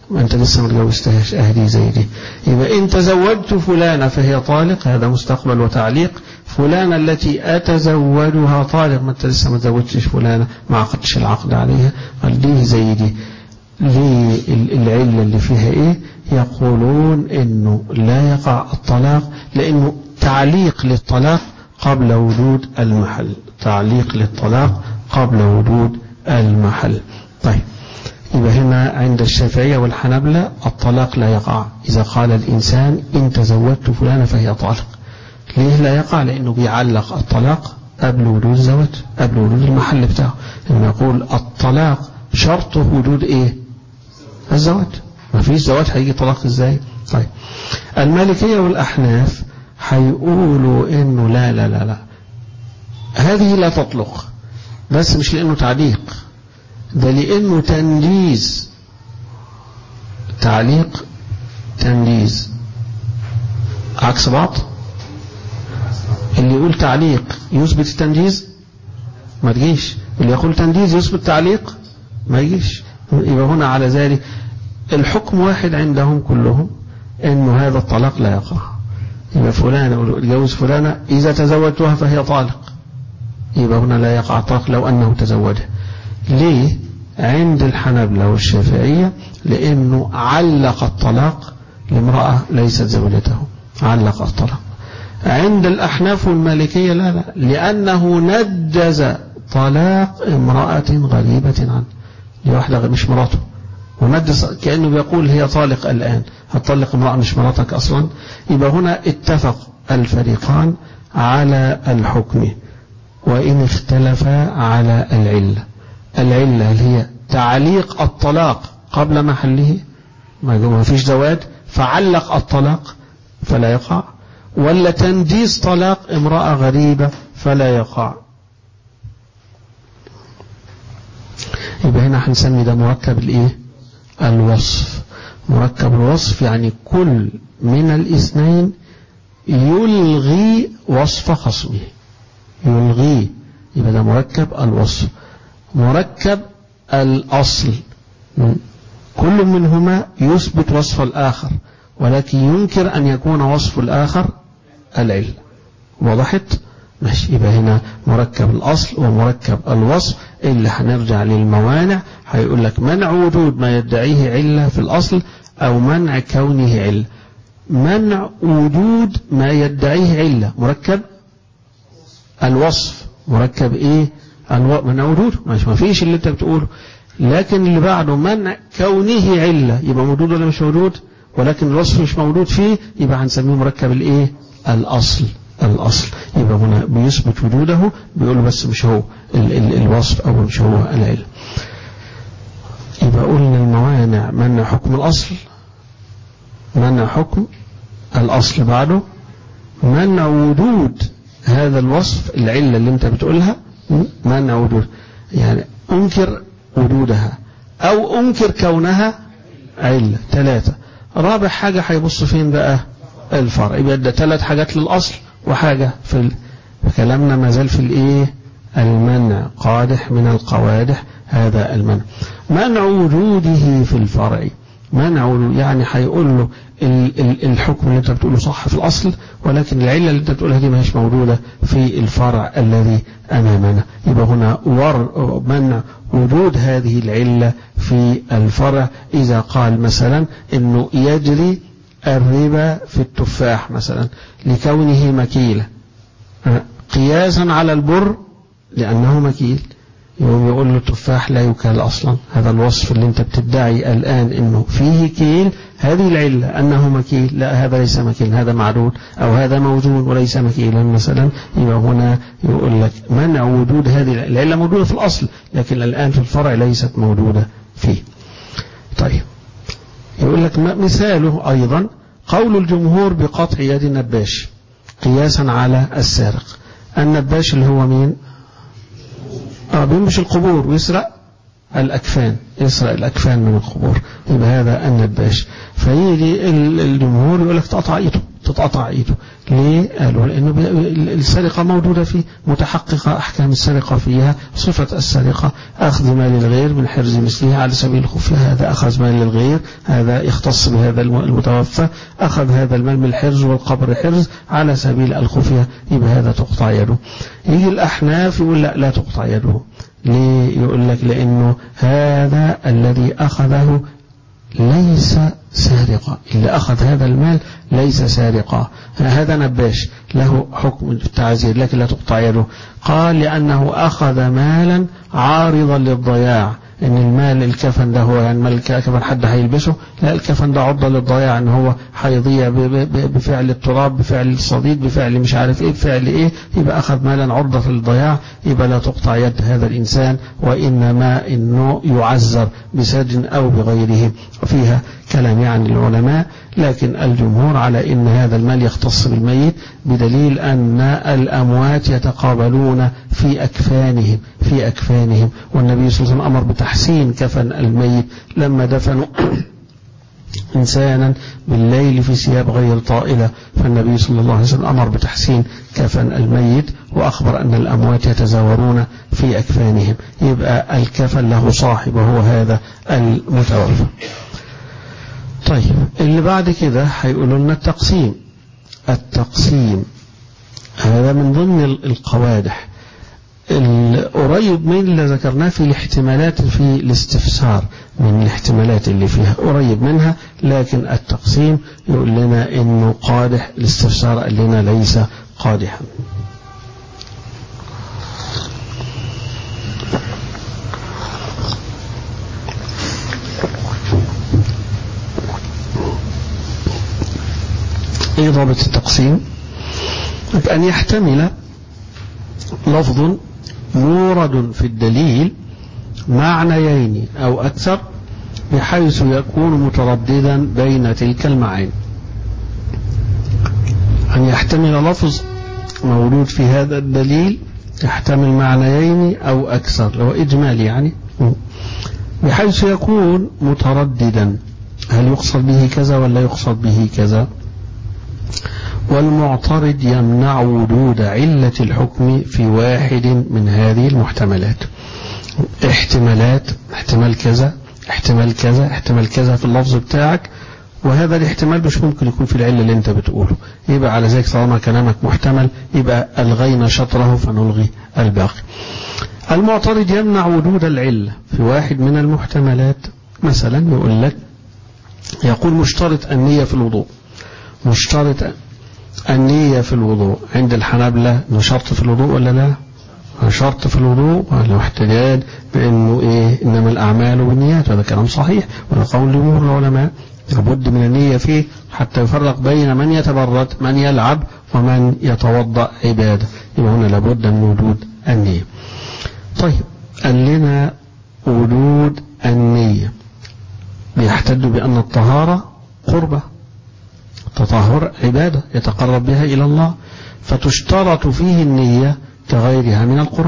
ما أنت لسه ما اتجوزتهاش، أهدي زي دي. يبقى إن تزوجت فلانة فهي طالق، هذا مستقبل وتعليق. فلانة التي أتزوجها طالق، ما أنت لسه ما تزوجتش فلانة، ما عقدتش العقد عليها، قال دي زي دي. ليه؟ العلة اللي فيها إيه؟ يقولون إنه لا يقع الطلاق لأنه تعليق للطلاق قبل وجود المحل، تعليق للطلاق قبل وجود المحل. طيب، يبقى هنا عند الشافعية والحنابلة الطلاق لا يقع إذا قال الإنسان إن تزوجت فلانة فهي طالق. ليه لا يقع؟ لأنه بيعلق الطلاق قبل وجود الزواج، قبل وجود المحل بتاعه. إنه يقول الطلاق شرطه وجود إيه؟ الزواج. ما فيش زواج هيجي طلاق إزاي؟ طيب، المالكية والأحناف هيقولوا إنه لا لا لا لا، هذه لا تطلق، بس مش لأنه تعليق، ده لأنه تنجيز. تعليق تنجيز عكس بعض. اللي يقول تعليق يثبت التنجيز ما تجيش، اللي يقول تنجيز يثبت تعليق ما يجيش. يبقى هنا على ذلك الحكم واحد عندهم كلهم، انه هذا الطلاق لا يقع. يبقى فلانة يتجوز فلانة إذا تزوجتها فهي طالق، يبقى هنا لا يقع الطلاق لو أنه تزوجها. ليه؟ عند الحنابلة والشافعية لأنه علق الطلاق لامرأة ليست زوجته، علق الطلاق. عند الأحناف والمالكية لا لا، لأنه نجز طلاق امرأة غريبة عنه، لواحدة مش مراته، ونجز كأنه بيقول هي طالق الآن، هتطلق امرأة مش مراتك أصلا. يبقى هنا اتفق الفريقان على الحكم وإن اختلفا على العلة. العلة اللي هي تعليق الطلاق قبل محله، ما فيش زواج فعلق الطلاق فلا يقع، ولا تنجيز طلاق امرأة غريبة فلا يقع. يبقى هنا هنسمي ده مركب الايه؟ الوصف. مركب الوصف يعني كل من الاثنين يلغي وصف خصمه، يلغي، يبقى ده مركب الوصف. مركب الأصل كل منهما يثبت وصف الآخر، ولكن ينكر أن يكون وصف الآخر العلة. وضحت؟ ماشي. يبقى هنا مركب الأصل ومركب الوصف. اللي هنرجع للموانع هيقول لك منع وجود ما يدعيه علة في الأصل أو منع كونه علة. منع وجود ما يدعيه علة مركب الوصف. مركب ايه؟ منع وجوده، ما فيش اللي انت بتقوله. لكن اللي بعده منع كونه علة، يبقى موجود ولا مش موجود؟ ولكن الوصف مش موجود فيه، يبقى هنسميه مركب الايه؟ الأصل. الأصل يبقى هنا بيثبت وجوده، بيقول بس مش هو الوصف أو مش هو العلة. يبقى قلنا الموانع منع حكم الأصل، منع حكم الأصل، بعده منع وجود هذا الوصف العلة اللي انت بتقولها، منع وجود يعني أنكر وجودها أو أنكر كونها علة. 3. رابع حاجة هيبص فين بقى؟ الفرع. يبقى ده 3 حاجات للأصل وحاجة في كلامنا ما زال في الايه؟ المنع قادح من القوادح هذا المنع. منع وجوده في الفرع، منع يعني هيقول له الحكم اللي انت بتقوله صح في الأصل، ولكن العلة اللي انت بتقولها دي ما هيش موجودة في الفرع الذي أمامنا. يبقى هنا منع وجود هذه العلة في الفرع. إذا قال مثلا انه يجري الربا في التفاح مثلا لكونه مكيلة قياسا على البر لأنه مكيل، يقول له التفاح لا يكال أصلا. هذا الوصف اللي انت بتدعي الآن انه فيه كيل، هذه العلة أنه مكيل، لا هذا ليس مكيل، هذا معدود، أو هذا موزون وليس مكيلا مثلا. يبقى هنا يقول لك منع وجود هذه العلة موجودة في الأصل، لكن الآن في الفرع ليست موجودة فيه. طيب، يقول لك مثاله أيضا قول الجمهور بقطع يد النباش قياسا على السارق. النباش اللي هو مين؟ بيمشي القبور ويسرق الأكفان، يسرق الأكفان من القبور، يبقى هذا النباش. فيجي الجمهور يقول لك تقطع ايده، تتقطع ايده. ليه؟ قالوا لانه السرقة موجودة فيه، متحققة احكام السرقة فيها، صفة السرقة اخذ مال الغير من حرز مثله على سبيل الخفية، هذا اخذ مال الغير، هذا يختص بهذا المتوفى، اخذ هذا المال من الحرز والقبر حرز على سبيل الخفية، يبقى هذا تقطع يده. يجي الاحناف يقول لا تقطع يده. ليه؟ يقول لك لانه هذا الذي اخذه ليس سارقة، اللي أخذ هذا المال ليس سارقة، هذا نباش له حكم التعزير لكن لا تقطع يده. قال لأنه أخذ مالا عارضا للضياع، ان المال الكفن ده هو يعني مال الكفن حد هيلبسه، لا الكفن ده عرضة للضياع، ان هو هيضيع بفعل التراب، بفعل الصديد، بفعل مش عارف ايه، بفعل ايه، يبقى اخذ مالا عرضة للضياع، يبقى لا تقطع يد هذا الانسان، وانما انه يعذر بسجن او بغيره. وفيها كلام يعني العلماء، لكن الجمهور على ان هذا المال يختص بالميت، بدليل ان الاموات يتقابلون في اكفانهم، والنبي صلى الله عليه وسلم امر بتحسين كفن الميت لما دفنوا إنسانا بالليل في ثياب غير طائلة، فالنبي صلى الله عليه وسلم أمر بتحسين كفن الميت، وأخبر أن الأموات يتزاورون في أكفانهم، يبقى الكفن له صاحب وهو هذا المتوفى. طيب اللي بعد كده هيقولوا لنا التقسيم هذا من ضمن القوادح القريب من اللي ذكرناه في الاحتمالات في الاستفسار، من الاحتمالات اللي فيها قريب منها، لكن التقسيم يقول لنا انه قادح، الاستفسار قال لنا ليس قادحا. ايه ضابط التقسيم؟ أن يحتمل لفظ مورد في الدليل معنيين أو أكثر بحيث يكون مترددا بين تلك المعاني. أن يحتمل لفظ موجود في هذا الدليل يحتمل معنيين أو أكثر، لو إجمالي يعني، بحيث يكون مترددا هل يقصد به كذا ولا يقصد به كذا. والمعترض يمنع وجود علة الحكم في واحد من هذه المحتملات. احتمالات، احتمال كذا، احتمال كذا، احتمال كذا في اللفظ بتاعك، وهذا الاحتمال مش ممكن يكون في العلة اللي انت بتقوله، يبقى على ذلك طالما كلامك محتمل يبقى ألغينا شطره فنلغي الباقي. المعترض يمنع وجود العلة في واحد من المحتملات، مثلا يقول لك، يقول مشترط النية في الوضوء، مشترط النية في الوضوء عند الحنابلة شرط في الوضوء ولا لا؟ شرط في الوضوء، ولا احتجاج بأنه إيه إنما الأعمال بالنيات، هذا كلام صحيح، ولا قول جمهور العلماء لابد من النية فيه حتى يفرق بين من يتبرد، من يلعب، ومن يتوضأ عبادة، يبقى هنا لابد من وجود النية. طيب قال لنا وجود النية بيحتج بأن الطهارة قربة، التطهر عبادة يتقرب بها إلى الله، فتشترط فيه النية كغيرها من القرب.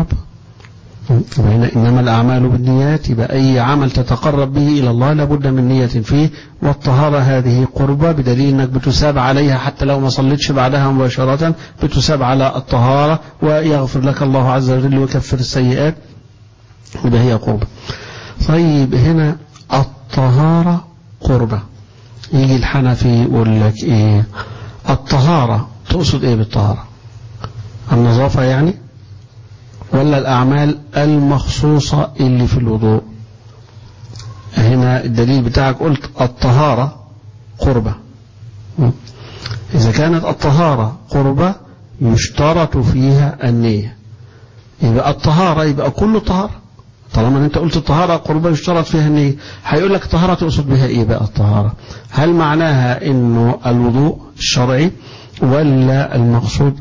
إنما الأعمال بالنيات، يبقى أي عمل تتقرب به إلى الله لابد من نية فيه، والطهارة هذه قربة بدليل أنك بتساب عليها حتى لو ما صليتش بعدها مباشرة، بتساب على الطهارة ويغفر لك الله عز وجل ويكفر السيئات، يبقى هي قربة. طيب هنا الطهارة قربة، يجي الحنفي يقول لك ايه الطهارة؟ تقصد ايه بالطهارة؟ النظافة يعني، ولا الأعمال المخصوصة اللي في الوضوء؟ هنا الدليل بتاعك قلت الطهارة قربة، إذا كانت الطهارة قربة يشترط فيها النية، يبقى الطهارة يبقى كل طهارة، طالما انت قلت الطهارة قربة يشترط فيها النية، هيقول لك الطهارة تقصد بها ايه بقى؟ الطهارة هل معناها انه الوضوء الشرعي، ولا المقصود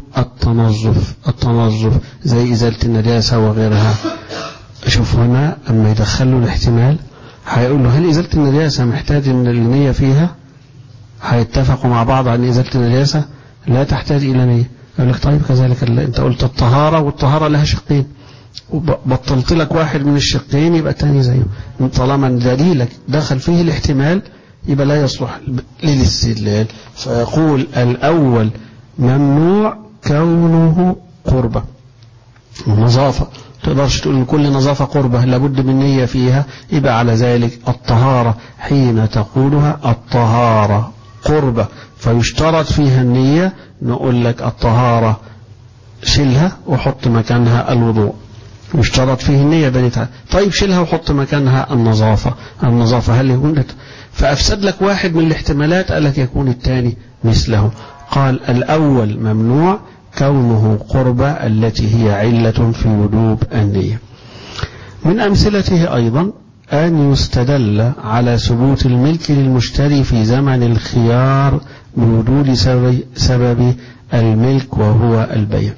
التنظف زي إزالة النجاسة وغيرها؟ شوف هنا اما يدخلوا الاحتمال هيقول له هل إزالة النجاسة محتاج ان النية فيها؟ هيتفقوا مع بعض عن إزالة النجاسة لا تحتاج إلى نية. يقول لك طيب كذلك انت قلت الطهارة، والطهارة لها شقين، وبطلت لك واحد من الشقين يبقى الثاني زيه، طالما دليلك دخل فيه الاحتمال يبقى لا يصلح للاستدلال. فيقول الأول ممنوع كونه قربة نظافة، تقدرش تقول كل نظافة قربة لابد من نية فيها، يبقى على ذلك الطهارة حين تقولها الطهارة قربة فيشترط فيها النية، نقول لك الطهارة شيلها وحط مكانها الوضوء، يشترط فيه النية بنتها. طيب شيلها وحط مكانها النظافة هل يكون فأفسد لك واحد من الاحتمالات، قال لك يكون الثاني مثله. قال الأول ممنوع كونه قربة التي هي علة في وجوب النية. من أمثلته أيضا أن يستدل على ثبوت الملك للمشتري في زمن الخيار بوجود سبب الملك وهو البيع.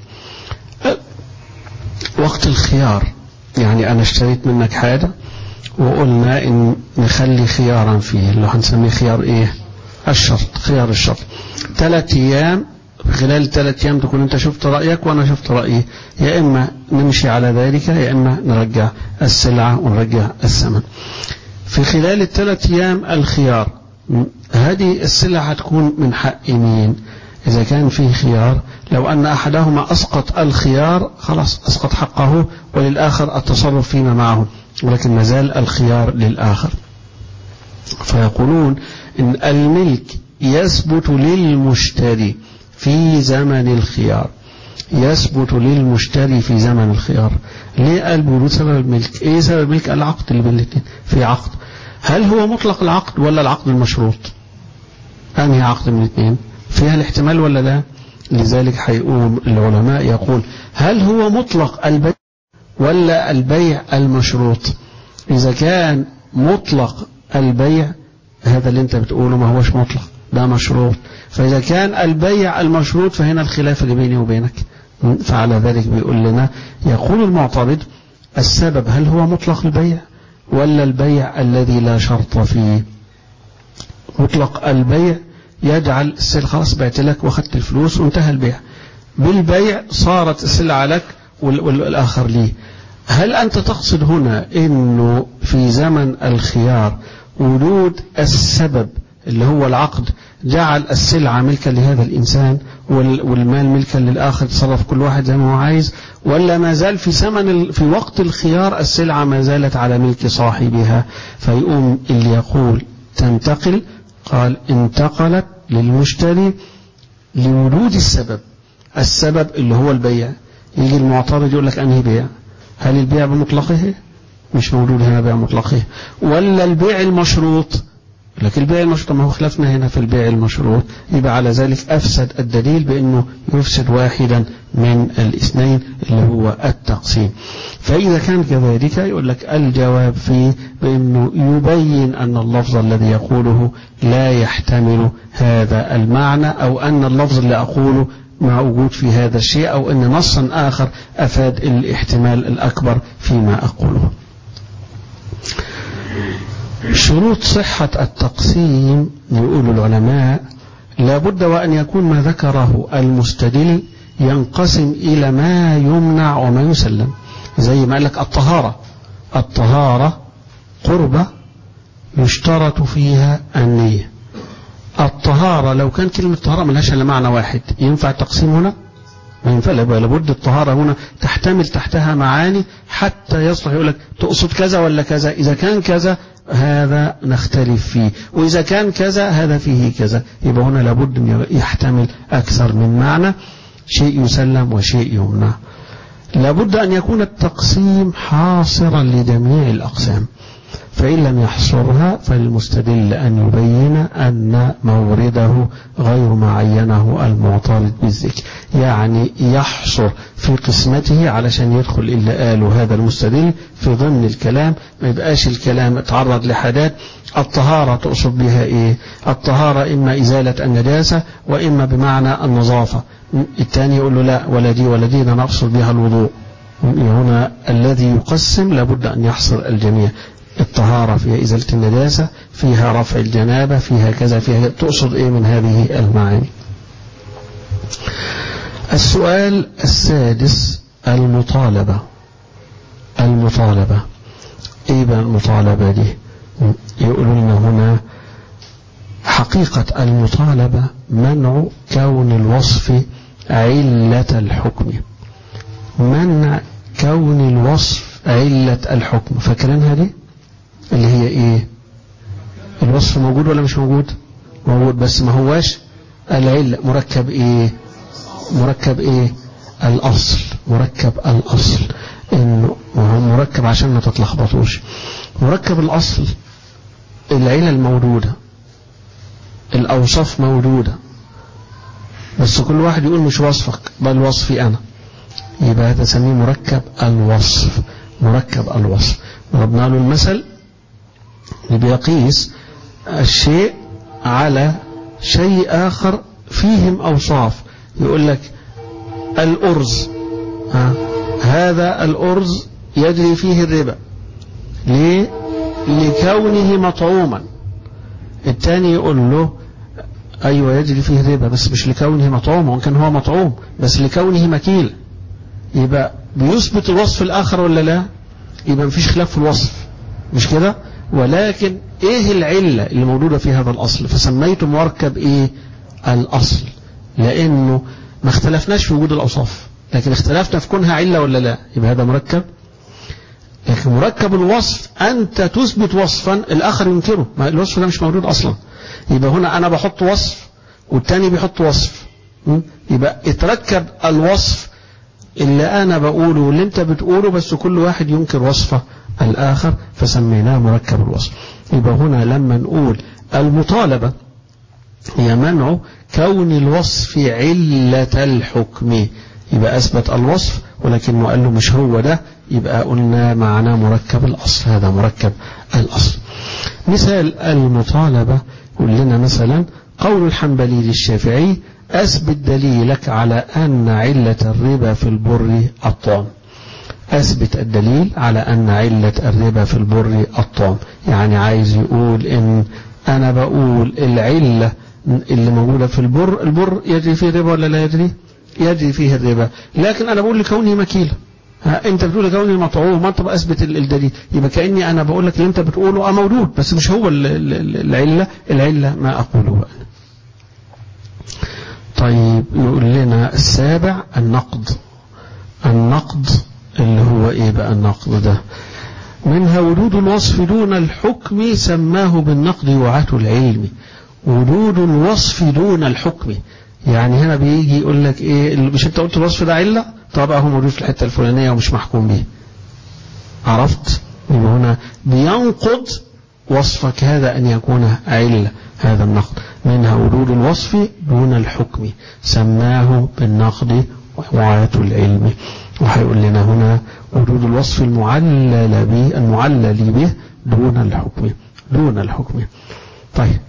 وقت الخيار يعني أنا اشتريت منك حاجة وقلنا إن نخلي خيارا فيه اللي هنسميه خيار إيه؟ الشرط، خيار الشرط 3 أيام، خلال 3 أيام تكون أنت شفت رأيك وأنا شفت رأيي، يا إما نمشي على ذلك يا إما نرجع السلعة ونرجع الثمن. في خلال 3 أيام الخيار، هذه السلعة هتكون من حق مين؟ إذا كان فيه خيار، لو أن أحدهما أسقط الخيار خلاص أسقط حقه وللآخر التصرف فيما معه، ولكن مازال الخيار للآخر. فيقولون إن الملك يثبت للمشتري في زمن الخيار، يثبت للمشتري في زمن الخيار. ليه قال بوجود سبب الملك؟ ايه سبب الملك؟ العقد اللي بين الاثنين، في عقد. هل هو مطلق العقد ولا العقد المشروط؟ انهي عقد من الاثنين؟ فيها الاحتمال ولا لا؟ لذلك هيقوم العلماء يقول هل هو مطلق البيع ولا البيع المشروط؟ اذا كان مطلق البيع هذا اللي انت بتقوله ما هوش مطلق، ده مشروط. فإذا كان البيع المشروط فهنا الخلاف اللي بيني وبينك. فعلى ذلك بيقول لنا يقول المعترض السبب هل هو مطلق البيع ولا البيع الذي لا شرط فيه؟ مطلق البيع يجعل السلعة خلاص بعت لك واخدت الفلوس وانتهى البيع، بالبيع صارت السلعة لك والآخر ليه. هل أنت تقصد هنا إنه في زمن الخيار وجود السبب اللي هو العقد جعل السلعة ملكا لهذا الإنسان والمال ملكا للآخر، تصرف كل واحد زي ما هو عايز، ولا ما زال في وقت الخيار السلعة ما زالت على ملك صاحبها؟ فيقوم اللي يقول تنتقل، قال انتقلت للمشتري لوجود السبب اللي هو البيع. يجي المعترض يقول لك أنهي بيع؟ هل البيع بمطلقه؟ مش موجود هنا بيع مطلقه، ولا البيع المشروط؟ لكن البيع المشروط ما هو خلافنا هنا في البيع المشروط، يبقى على ذلك أفسد الدليل بأنه يفسد واحدا من الاثنين اللي هو التقسيم. فإذا كان كذلك يقول لك الجواب فيه بأنه يبين أن اللفظ الذي يقوله لا يحتمل هذا المعنى، أو أن اللفظ اللي أقوله موجود في هذا الشيء، أو أن نصا آخر أفاد الاحتمال الأكبر فيما أقوله. شروط صحة التقسيم يقول العلماء لابد وأن يكون ما ذكره المستدل ينقسم إلى ما يمنع وما يسلم. زي ما قال لك الطهارة قربة يشترط فيها النية. الطهارة لو كان كلمة طهارة ملهاش إلا معنى واحد ينفع التقسيم هنا؟ ما ينفع، لابد الطهارة هنا تحتمل تحتها معاني حتى يصلح يقول لك تقصد كذا ولا كذا. إذا كان كذا هذا نختلف فيه، وإذا كان كذا هذا فيه كذا. يبقى هنا لابد أن يحتمل أكثر من معنى، شيء يسلم وشيء يمنع. لابد أن يكون التقسيم حاصرا لجميع الأقسام، فإن لم يحصرها فالمستدل أن يبين أن مورده غير ما عينه المعترض بالذكر، يعني يحصر في قسمته علشان يدخل اللي قاله هذا المستدل في ضمن الكلام، ما يبقاش الكلام اتعرض لحاجات. الطهارة تقصد بها إيه؟ الطهارة إما إزالة النجاسة وإما بمعنى النظافة. الثاني يقول له لا ولا دي ولا دي، ده نقصد بها الوضوء. هنا الذي يقسم لابد أن يحصر الجميع. الطهارة فيها إزالة النجاسة، فيها رفع الجنابة، فيها كذا، فيها تقصد إيه من هذه المعاني. السؤال السادس المطالبة. إيه بقى المطالبة دي؟ يقولون هنا حقيقة المطالبة منع كون الوصف علة الحكم، منع كون الوصف علة الحكم. فاكرينها دي اللي هي ايه؟ الوصف موجود ولا مش موجود؟ موجود، بس ما هواش العلة. مركب ايه؟ مركب ايه؟ الاصل. مركب الاصل، انه مركب عشان ما تتلخبطوش. مركب الاصل العلة الموجودة، الاوصاف موجودة، بس كل واحد يقول مش وصفك بل وصفي انا، يبقى هذا تسميه مركب الوصف. مركب الوصف ضربنا له المثل اللي بيقيس الشيء على شيء آخر فيهم أوصاف. يقول لك الأرز، هذا الأرز يجري فيه الربا. ليه؟ لكونه مطعوما. الثاني يقول له أيوة يجري فيه الربا بس مش لكونه مطعوما، وإن كان هو مطعوم بس لكونه مكيل. يبقى بيثبت الوصف الآخر ولا لا؟ يبقى مفيش خلاف في الوصف، مش كده؟ ولكن ايه العلة اللي موجودة في هذا الأصل؟ فسميته مركب ايه؟ الأصل، لأنه ما اختلفناش في وجود الأوصاف، لكن اختلفنا في كونها علة ولا لا، يبقى هذا مركب. لكن مركب الوصف أنت تثبت وصفا الآخر ينكره، ما الوصف ده مش موجود أصلا. يبقى هنا أنا بحط وصف والتاني بيحط وصف، يبقى اتركب الوصف اللي أنا بقوله واللي أنت بتقوله، بس كل واحد ينكر وصفه الآخر، فسميناه مركب الوصف. يبقى هنا لما نقول المطالبة هي منع كون الوصف علة الحكم، يبقى أثبت الوصف ولكنه قال له مش هو ده، يبقى قلنا معناه مركب الأصل، هذا مركب الأصل. مثال المطالبة يقول لنا مثلا قول الحنبلي للشافعي أثبت دليلك على أن علة الربا في البر الطعم. أثبت الدليل على أن علة الربا في البر الطعم، يعني عايز يقول إن أنا بقول العلة اللي موجودة في البر يجري فيه الربا ولا لا يجري؟ يجري فيه الربا، لكن أنا بقول لكونه مكيلة. أنت بتقول لكونه مطعوم، ما أنت أثبت الدليل، يبقى كأني أنا بقول لك اللي أنت بتقوله موجود بس مش هو العلة ما أقوله أنا. طيب يقول لنا السابع النقد. النقد اللي هو ايه بقى النقد ده؟ منها وجود الوصف دون الحكم سماه بالنقد وعاة العلم. وجود الوصف دون الحكم، يعني هنا بيجي يقول لك ايه؟ مش انت قلت الوصف ده علة؟ طبعا هو موجود في الحتة الفلانية ومش محكوم به، عرفت؟ يبقى هنا بينقض وصفك هذا أن يكون علة، هذا النقد. منها وجود الوصف دون الحكم سماه بالنقد وعاة العلم. وهيقول لنا هنا وجود الوصف المعلل به دون الحكم، دون الحكم. طيب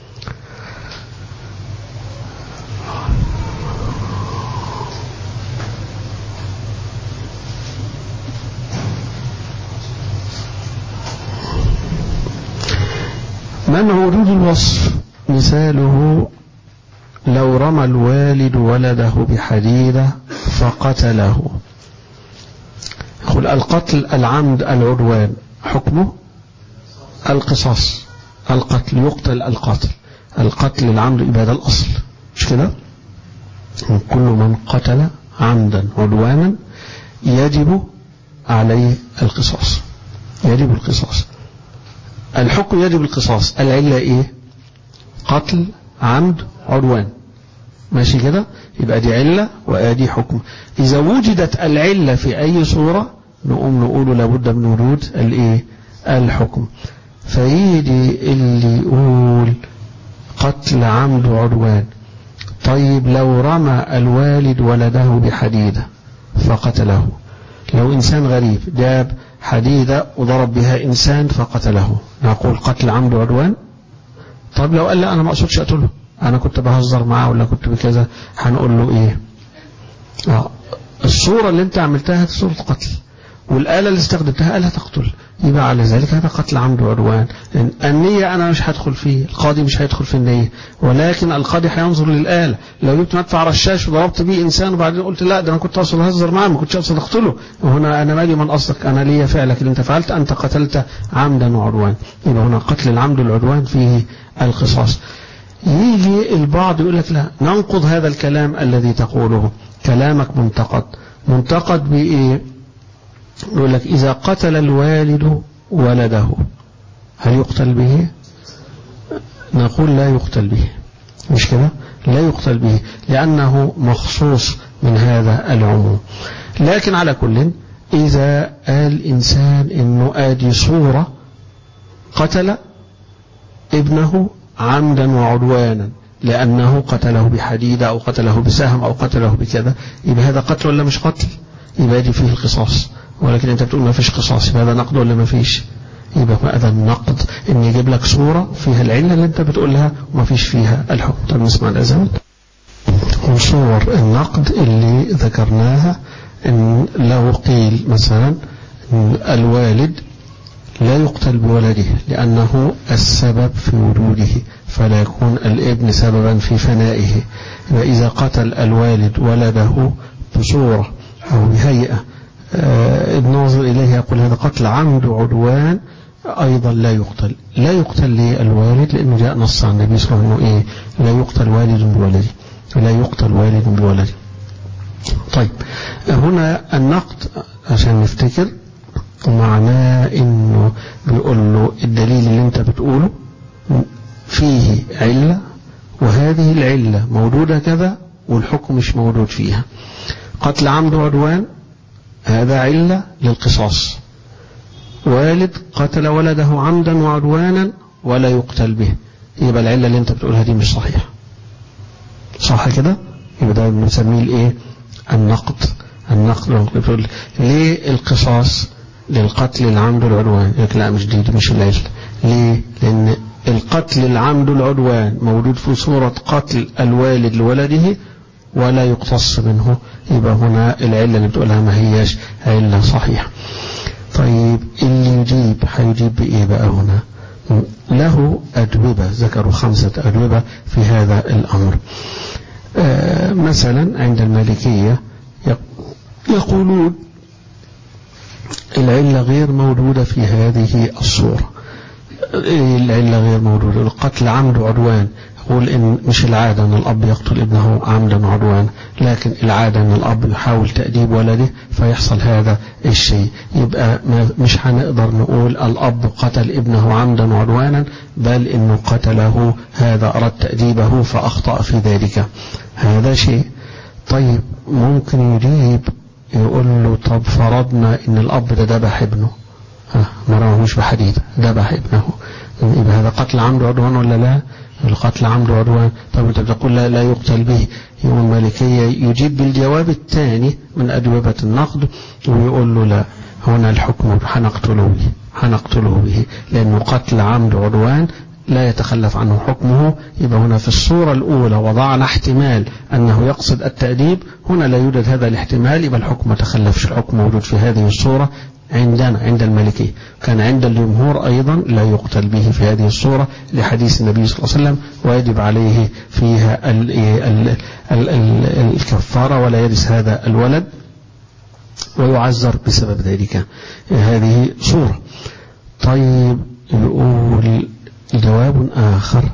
منع وجود الوصف مثاله لو رمى الوالد ولده بحديدة فقتله. يقول القتل العمد العدوان حكمه القصاص، القتل يقتل القتل العمد يبقى ده الأصل، مش كده؟ كل من قتل عمدا عدوانا يجب عليه القصاص، يجب القصاص. الحكم يجب القصاص، العلة ايه؟ قتل عمد عدوان، ماشي كده؟ يبقى دي علة وادي حكم. إذا وجدت العلة في أي صورة نقوم نقول لابد من وجود الايه؟ الحكم. فيجي اللي يقول قتل عمد عدوان، طيب لو رمى الوالد ولده بحديدة فقتله، لو إنسان غريب جاب حديدة وضرب بها إنسان فقتله، نقول قتل عمد عدوان؟ طب لو قال لا أنا ما أقصدش أقتله، أنا كنت بهزر معاه ولا كنت بكذا، هنقول له إيه؟ الصورة اللي أنت عملتها صورة قتل، والآلة اللي استخدمتها آلة تقتل، يبقى على ذلك هذا قتل عمد وعدوان. النية أنا مش هدخل فيه، القاضي مش هيدخل في النية، ولكن القاضي هينظر للآلة. لو جبت مدفع رشاش وضربت بيه إنسان وبعدين قلت لا ده أنا كنت أقصد أهزر معاه ما كنتش أقصد أقتله، وهنا أنا مالي من قصدك، أنا ليا فعلك اللي أنت فعلت، أنت قتلت عمدا وعدوان، يبقى هنا قتل العمد والعدوان فيه القصاص. يجي البعض يقول لك لا، ننقض هذا الكلام الذي تقوله، كلامك منتقد بإيه؟ يقول لك إذا قتل الوالد ولده هل يقتل به؟ نقول لا يقتل به، مش كده؟ لا يقتل به لأنه مخصوص من هذا العموم. لكن على كل، إذا قال إنسان إنه آدي صورة قتل ابنه عمدا وعدوانا لأنه قتله بحديدة أو قتله بسهم أو قتله بكذا، يبقى هذا قتل ولا مش قتل؟ يبقى يجي فيه القصاص. ولكن أنت بتقول ما فيش قصاص، يبقى هذا نقد ولا ما فيش؟ يبقى هذا النقد إن يجيب لك صورة فيها العلة اللي أنت بتقولها وما فيش فيها الحكم. طب نسمع الأذان. وصور النقد اللي ذكرناها إن لو قيل مثلا الوالد لا يقتل بولده لأنه السبب في وجوده، فلا يكون الابن سببا في فنائه. إذا قتل الوالد ولده بصورة أو بهيئة الناظر إليه يقول هذا قتل عمد وعدوان، أيضا لا يقتل للوالد، لأنه جاء نص عن النبي صلى الله عليه وسلم إيه؟ لا يقتل والد بولده، لا يقتل والد بولده. طيب هنا النقد عشان نفتكر معناه إنه بيقول له الدليل اللي أنت بتقوله فيه علة، وهذه العلة موجودة كذا والحكم مش موجود فيها. قتل عمد وعدوان هذا علة للقصاص، والد قتل ولده عمدا وعدوانا ولا يقتل به، يبقى العلة اللي انت بتقولها دي مش صحيحة، صح كده؟ يبقى ده بنسميه الايه؟ النقد بتقول ليه القصاص للقتل العمد والعدوان؟ يقول لا مش دي مش العلة. ليه؟ لان القتل العمد والعدوان موجود في صورة قتل الوالد لولده ولا يقتص منه، يبقى هنا العلة اللي بتقولها ما هياش علة صحيحة. طيب اللي يجيب هيجيب بإيه بقى هنا؟ له أجوبة، ذكروا 5 أجوبة في هذا الأمر. مثلا عند المالكية يقولون العلة غير موجودة في هذه الصورة. العلة غير موجودة، القتل عمد وعدوان، يقول إن مش العادة أن الأب يقتل ابنه عمدا وعدوانا، لكن العادة أن الأب يحاول تأديب ولده فيحصل هذا الشيء. يبقى مش هنقدر نقول الأب قتل ابنه عمدا وعدوانا، بل إنه قتله هذا أراد تأديبه فأخطأ في ذلك، هذا شيء. طيب ممكن يجيب يقول له طب فرضنا إن الأب ده ذبح ابنه، مرة مش بحديد ذبح ابنه، يبقى هذا قتل عمد وعدوان ولا لا؟ القتل عمد وعدوان. طب انت بتقول لا يقتل به. يوم المالكية يجيب بالجواب الثاني من أجوبة النقد ويقول له لا، هنا الحكم هنقتله به لأنه قتل عمد وعدوان لا يتخلف عنه حكمه. يبقى هنا في الصورة الأولى وضعنا احتمال أنه يقصد التأديب، هنا لا يوجد هذا الاحتمال، يبقى الحكم ما تخلفش، الحكم موجود في هذه الصورة عندنا عند المالكية. كان عند الجمهور أيضا لا يقتل به في هذه الصورة لحديث النبي صلى الله عليه وسلم، ويجب عليه فيها الكفارة ولا يرث هذا الولد ويعذر بسبب ذلك. هذه صورة. طيب يقول جواب آخر،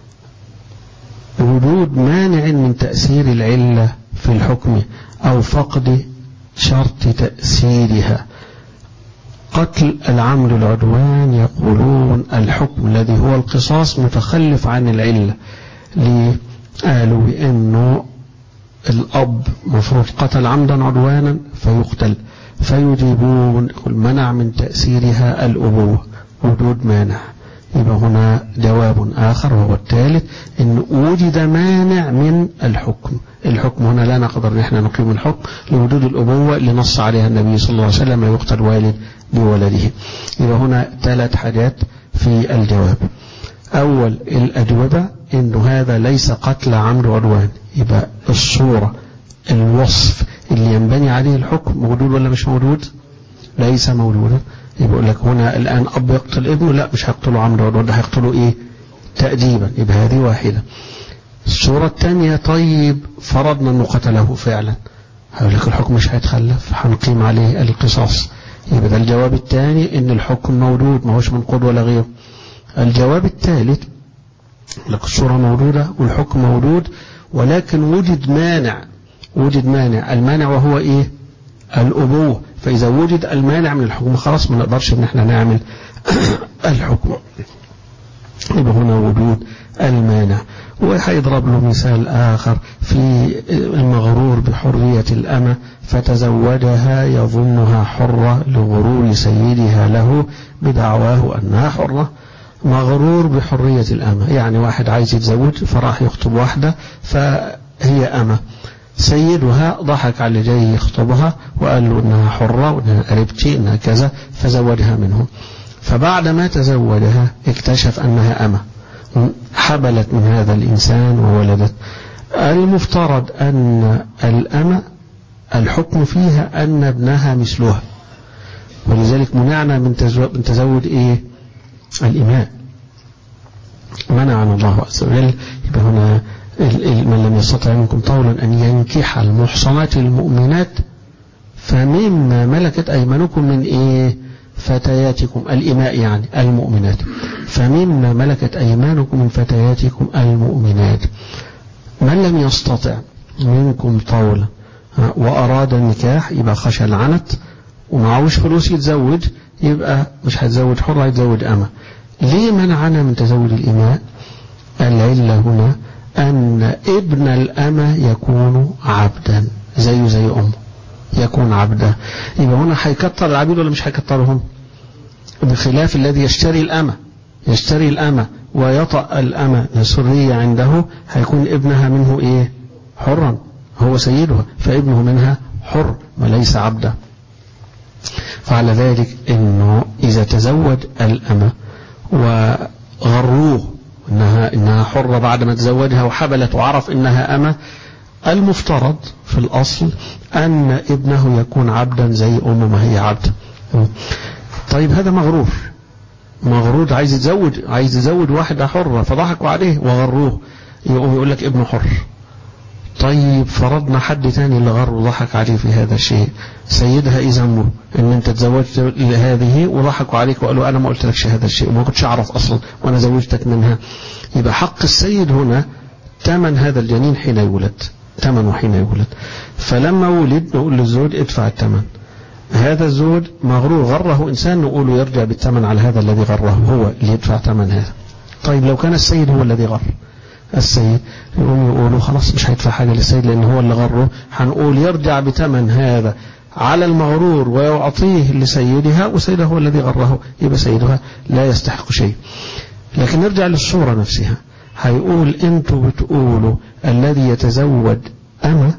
وجود مانع من تأثير العلة في الحكم أو فقد شرط تأثيرها. قتل العمد والعدوان يقولون الحكم الذي هو القصاص متخلف عن العلة. ليه؟ قالوا بأنه الأب مفروض قتل عمدا عدوانا فيقتل، فيجيبون منع من تأثيرها الأبوة، وجود مانع. يبقى هنا جواب آخر وهو الثالث، إن وجد مانع من الحكم هنا لا نقدر نحن نقيم الحكم لوجود الأبوة اللي نص عليها النبي صلى الله عليه وسلم لا يقتل والد بولده. يبقى هنا 3 حاجات في الجواب. أول الأجوبة إنه هذا ليس قتل عمد وعدوان، يبقى الصورة الوصف اللي ينبني عليه الحكم موجود ولا مش موجود؟ ليس موجودا. يقول لك هنا الآن أب يقتل ابنه، لا مش هيقتله عمد وعدوان، ده هيقتله إيه؟ تأديبا. يبقى هذه واحدة. الصورة الثانية طيب فرضنا أنه قتله فعلا، هقول لك الحكم مش هيتخلف، هنقيم عليه القصاص. يبقى ده الجواب الثاني إن الحكم موجود ما هوش منقض ولا غيره. الجواب الثالث لك الصورة موجودة والحكم موجود، ولكن وجد مانع، المانع وهو إيه؟ الأبوة. فإذا وجد المانع من الحكم خلاص ما نقدرش إن احنا نعمل الحكم، يبقى هنا وجود المانع. وهيضرب له مثال آخر في المغرور بحرية الأمة فتزوجها يظنها حرة لغرور سيدها له بدعواه أنها حرة. مغرور بحرية الأمة يعني واحد عايز يتزوج فراح يخطب واحدة فهي أمة، سيدها ضحك على اللي جاي يخطبها وقال له إنها حرة وإنها قريبتي إنها كذا فزوجها منه. فبعد ما تزوجها اكتشف أنها أمة، حبلت من هذا الإنسان وولدت. المفترض أن الأمة الحكم فيها أن ابنها مثلها، ولذلك منعنا من تزوج إيه؟ الإماء، منعنا الله عز وجل. يبقى هنا من لم يستطع منكم طولا أن ينكح المحصنات المؤمنات فمما ملكت أيمانكم من إيه؟ فتياتكم الإماء يعني المؤمنات، فمما ملكت أيمانكم من فتياتكم المؤمنات. من لم يستطع منكم طولا وأراد النكاح يبقى خشى العنت ومعهوش فلوس يتزوج، يبقى مش هيتزوج حرة، هيتزوج أمة. ليه منعنا من تزوج الإماء؟ العلة هنا أن ابن الأمة يكون عبدا زي أمه، يكون عبدا. يبقى هنا هيكتر العبيد ولا مش هيكترهم؟ بخلاف الذي يشتري الأمة ويطأ الأمة لسرية عنده، هيكون ابنها منه إيه؟ حرا، هو سيدها فابنه منها حر وليس عبدا. فعلى ذلك إنه إذا تزوج الأمة وغروه إنها حرة بعد ما تزوجها وحبلت وعرف إنها أمة، المفترض في الأصل أن ابنه يكون عبدا زي أمه ما هي عبد. طيب هذا مغرور عايز يزوج واحدة حرة فضحكوا عليه وغروه، يقول لك ابنه حر. طيب فرضنا حد تاني اللي غر وضحك عليه في هذا الشيء، سيدها إيه ذنبه؟ إن أنت تزوجت هذه وضحكوا عليك وقالوا أنا ما قلت لكش هذا الشيء وما كنتش أعرف أصلا وأنا زوجتك منها. يبقى حق السيد هنا ثمن هذا الجنين حين يولد، ثمنه حين يولد. فلما ولد نقول للزوج ادفع الثمن. هذا الزوج مغرور غره إنسان نقول يرجع بالثمن على هذا الذي غره، هو اللي يدفع ثمن هذا. طيب لو كان السيد هو الذي غر السيد، يقولوا خلاص مش هيدفع حاجة للسيد لأن هو اللي غره، هنقول يرجع بثمن هذا على المغرور ويعطيه لسيدها، وسيدها هو الذي غره، يبقى سيدها لا يستحق شيء. لكن نرجع للصورة نفسها، هيقول انتوا بتقولوا الذي يتزوج أمة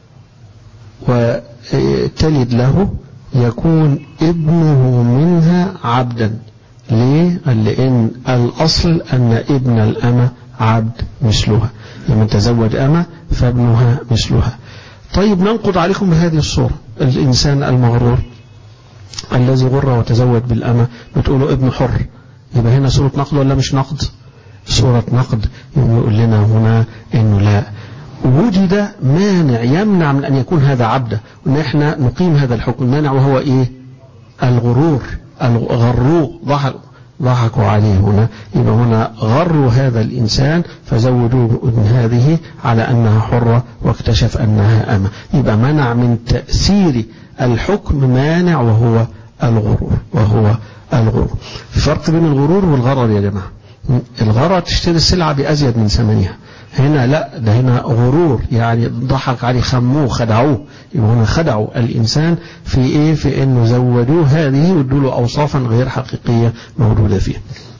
وتلد له يكون ابنه منها عبدا. ليه؟ لأن الأصل أن ابن الأمة عبد مثلها، لمن تزوج أمة فابنها مثلها. طيب ننقض عليكم بهذه الصورة الإنسان المغرور الذي غر وتزوج بالأمة بتقولوا ابن حر، يبقى هنا صورة نقد ولا مش نقد؟ صورة نقد. يقول لنا هنا إنه لا وجد مانع يمنع من أن يكون هذا عبدا، وإن إحنا نقيم هذا الحكم. المانع وهو إيه؟ الغرور، غروه ضحكوا عليه هنا. يبقى هنا غروا هذا الإنسان فزودوه من هذه على أنها حرة واكتشف أنها أمة، يبقى منع من تأثير الحكم مانع وهو الغرور. فرق بين الغرور والغرر يا جماعة. الغرر تشتري السلعة بأزيد من ثمنها، هنا لا، ده هنا غرور يعني ضحك عليه، خموه، خدعوه. يبقى هنا خدعوا الإنسان في إيه؟ في إنه زودوه هذه وادوا له أوصافا غير حقيقية موجودة فيه.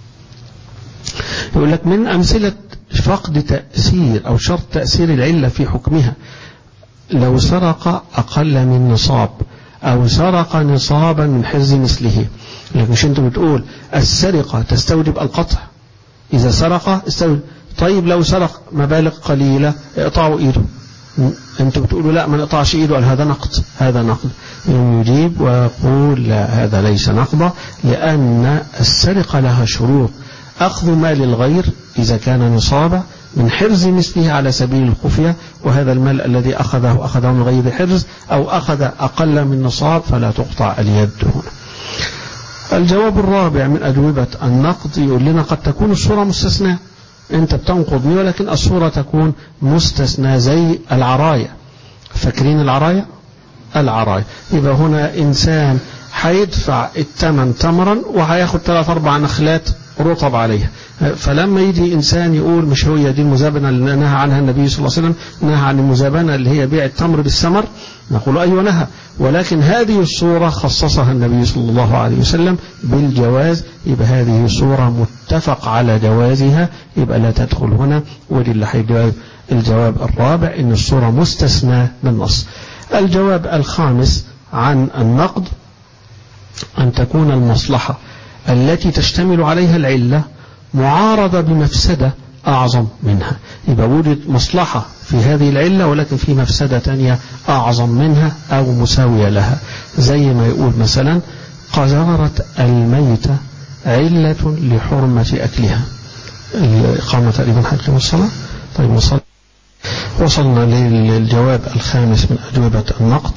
يقول لك من أمثلة فقد تأثير أو شرط تأثير العلة في حكمها لو سرق أقل من نصاب أو سرق نصابا من حرز مثله. لكن مش أنت بتقول السرقة تستوجب القطع؟ إذا سرق استوجب. طيب لو سرق مبالغ قليلة اقطعوا إيده، أنتوا بتقولوا لا ما نقطعش إيده، قال هذا نقد. يجيب ويقول لا، هذا ليس نقضا، لأن السرقة لها شروط. أخذ مال الغير إذا كان نصابا من حرز مثله على سبيل الخفية، وهذا المال الذي أخذه من غير حرز أو أخذ أقل من نصاب فلا تقطع اليد هنا. الجواب الرابع من أجوبة النقد يقول لنا قد تكون الصورة مستثناء، أنت بتنقضني، ولكن الصورة تكون مستثنى زي العراية. فاكرين العراية؟ العراية يبقى هنا إنسان هيدفع الثمن تمرا وهياخد 3-4 نخلات رطب عليها، فلما يجي إنسان يقول مش هي دي المزابنة اللي نهى عنها النبي صلى الله عليه وسلم، نهى عن المزابنة اللي هي بيع التمر بالثمر، نقول أيوة نهى، ولكن هذه الصورة خصصها النبي صلى الله عليه وسلم بالجواز، يبقى هذه صورة متفق على جوازها، يبقى لا تدخل هنا. ودي اللي هيجاوب الجواب الرابع، إن الصورة مستثنى بالنص. الجواب الخامس عن النقد أن تكون المصلحة التي تشتمل عليها العلة معارضة بمفسدة أعظم منها، يبقى وجد مصلحة في هذه العلة ولكن في مفسدة تانية أعظم منها أو مساوية لها، زي ما يقول مثلا قذارة الميتة علة لحرمة أكلها. الإقامة تقريبا حقيقة الصلاة. طيب وصلنا للجواب الخامس من أجوبة النقد،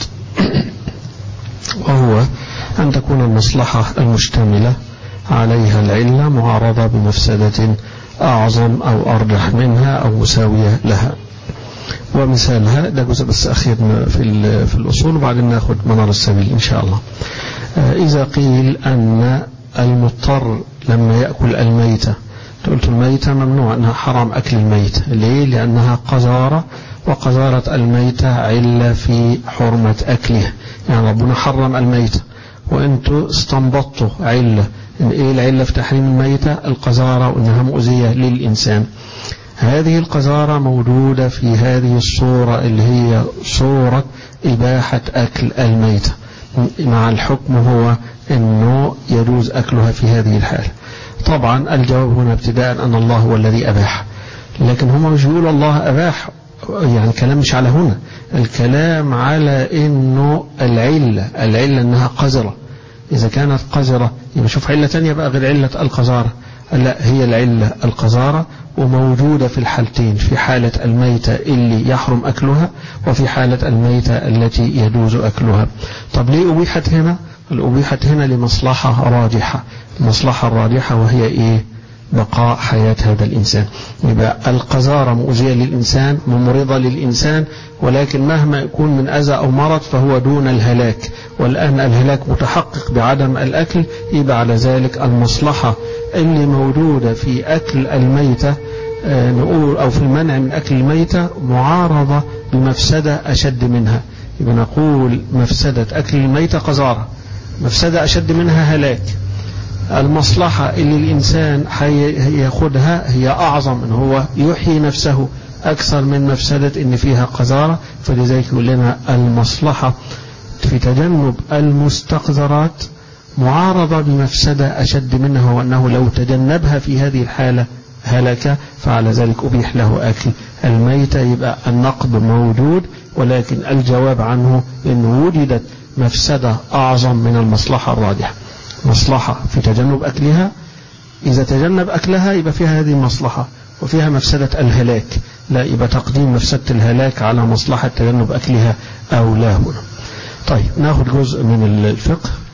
وهو أن تكون المصلحة المشتملة عليها العلة معارضة بمفسدة أعظم أو أرجح منها أو مساوية لها. ومثالها ده جزء بس أخير في الأصول، وبعدين ناخد منار السبيل إن شاء الله. إذا قيل أن المضطر لما يأكل الميتة، قلت الميتة ممنوع، أنها حرام أكل الميتة. ليه؟ لأنها قذارة، وقذارة الميتة علة في حرمة أكلها، يعني ربنا حرم الميتة وأنتوا استنبطوا علة. إيه العلة في تحريم الميتة؟ القذارة، وأنها مؤذية للإنسان. هذه القذارة موجودة في هذه الصورة اللي هي صورة إباحة أكل الميتة، مع الحكم هو أنه يجوز أكلها في هذه الحالة. طبعا الجواب هنا ابتداء أن الله هو الذي أباح، لكن هم مش بيقولوا الله أباح، يعني الكلام مش على هنا، الكلام على أنه العلة أنها قذرة. إذا كانت قذرة يبقى شوف علة تانية بقى غير علة القذارة. لا، هي العلة القذارة، وموجودة في الحالتين، في حالة الميتة اللي يحرم أكلها وفي حالة الميتة التي يجوز أكلها. طب ليه أبيحت هنا؟ الأبيحت هنا لمصلحة راجحة. المصلحة الراجحة وهي إيه؟ بقاء حياة هذا الإنسان. يبقى القذارة مؤذية للإنسان، ممرضة للإنسان، ولكن مهما يكون من أذى أو مرض فهو دون الهلاك، والآن الهلاك متحقق بعدم الأكل، يبقى على ذلك المصلحة اللي موجودة في أكل الميتة نقول أو في المنع من أكل الميتة معارضة بمفسدة أشد منها. يبقى نقول مفسدة أكل الميتة قذارة، مفسدة أشد منها هلاك. المصلحة اللي الإنسان ياخدها هي أعظم، إن هو يحيي نفسه أكثر من مفسدة إن فيها قذارة. فلذلك يقول لنا المصلحة في تجنب المستقذرات معارضة بمفسدة أشد منها، وأنه لو تجنبها في هذه الحالة هلك، فعلى ذلك أبيح له أكل الميتة. يبقى النقد موجود، ولكن الجواب عنه إن وجدت مفسدة أعظم من المصلحة الراجحة. مصلحة في تجنب أكلها، إذا تجنب أكلها يبقى فيها هذه المصلحة، وفيها مفسدة الهلاك، لا يبقى تقديم مفسدة الهلاك على مصلحة تجنب أكلها أو لا هنا. طيب ناخد جزء من الفقه.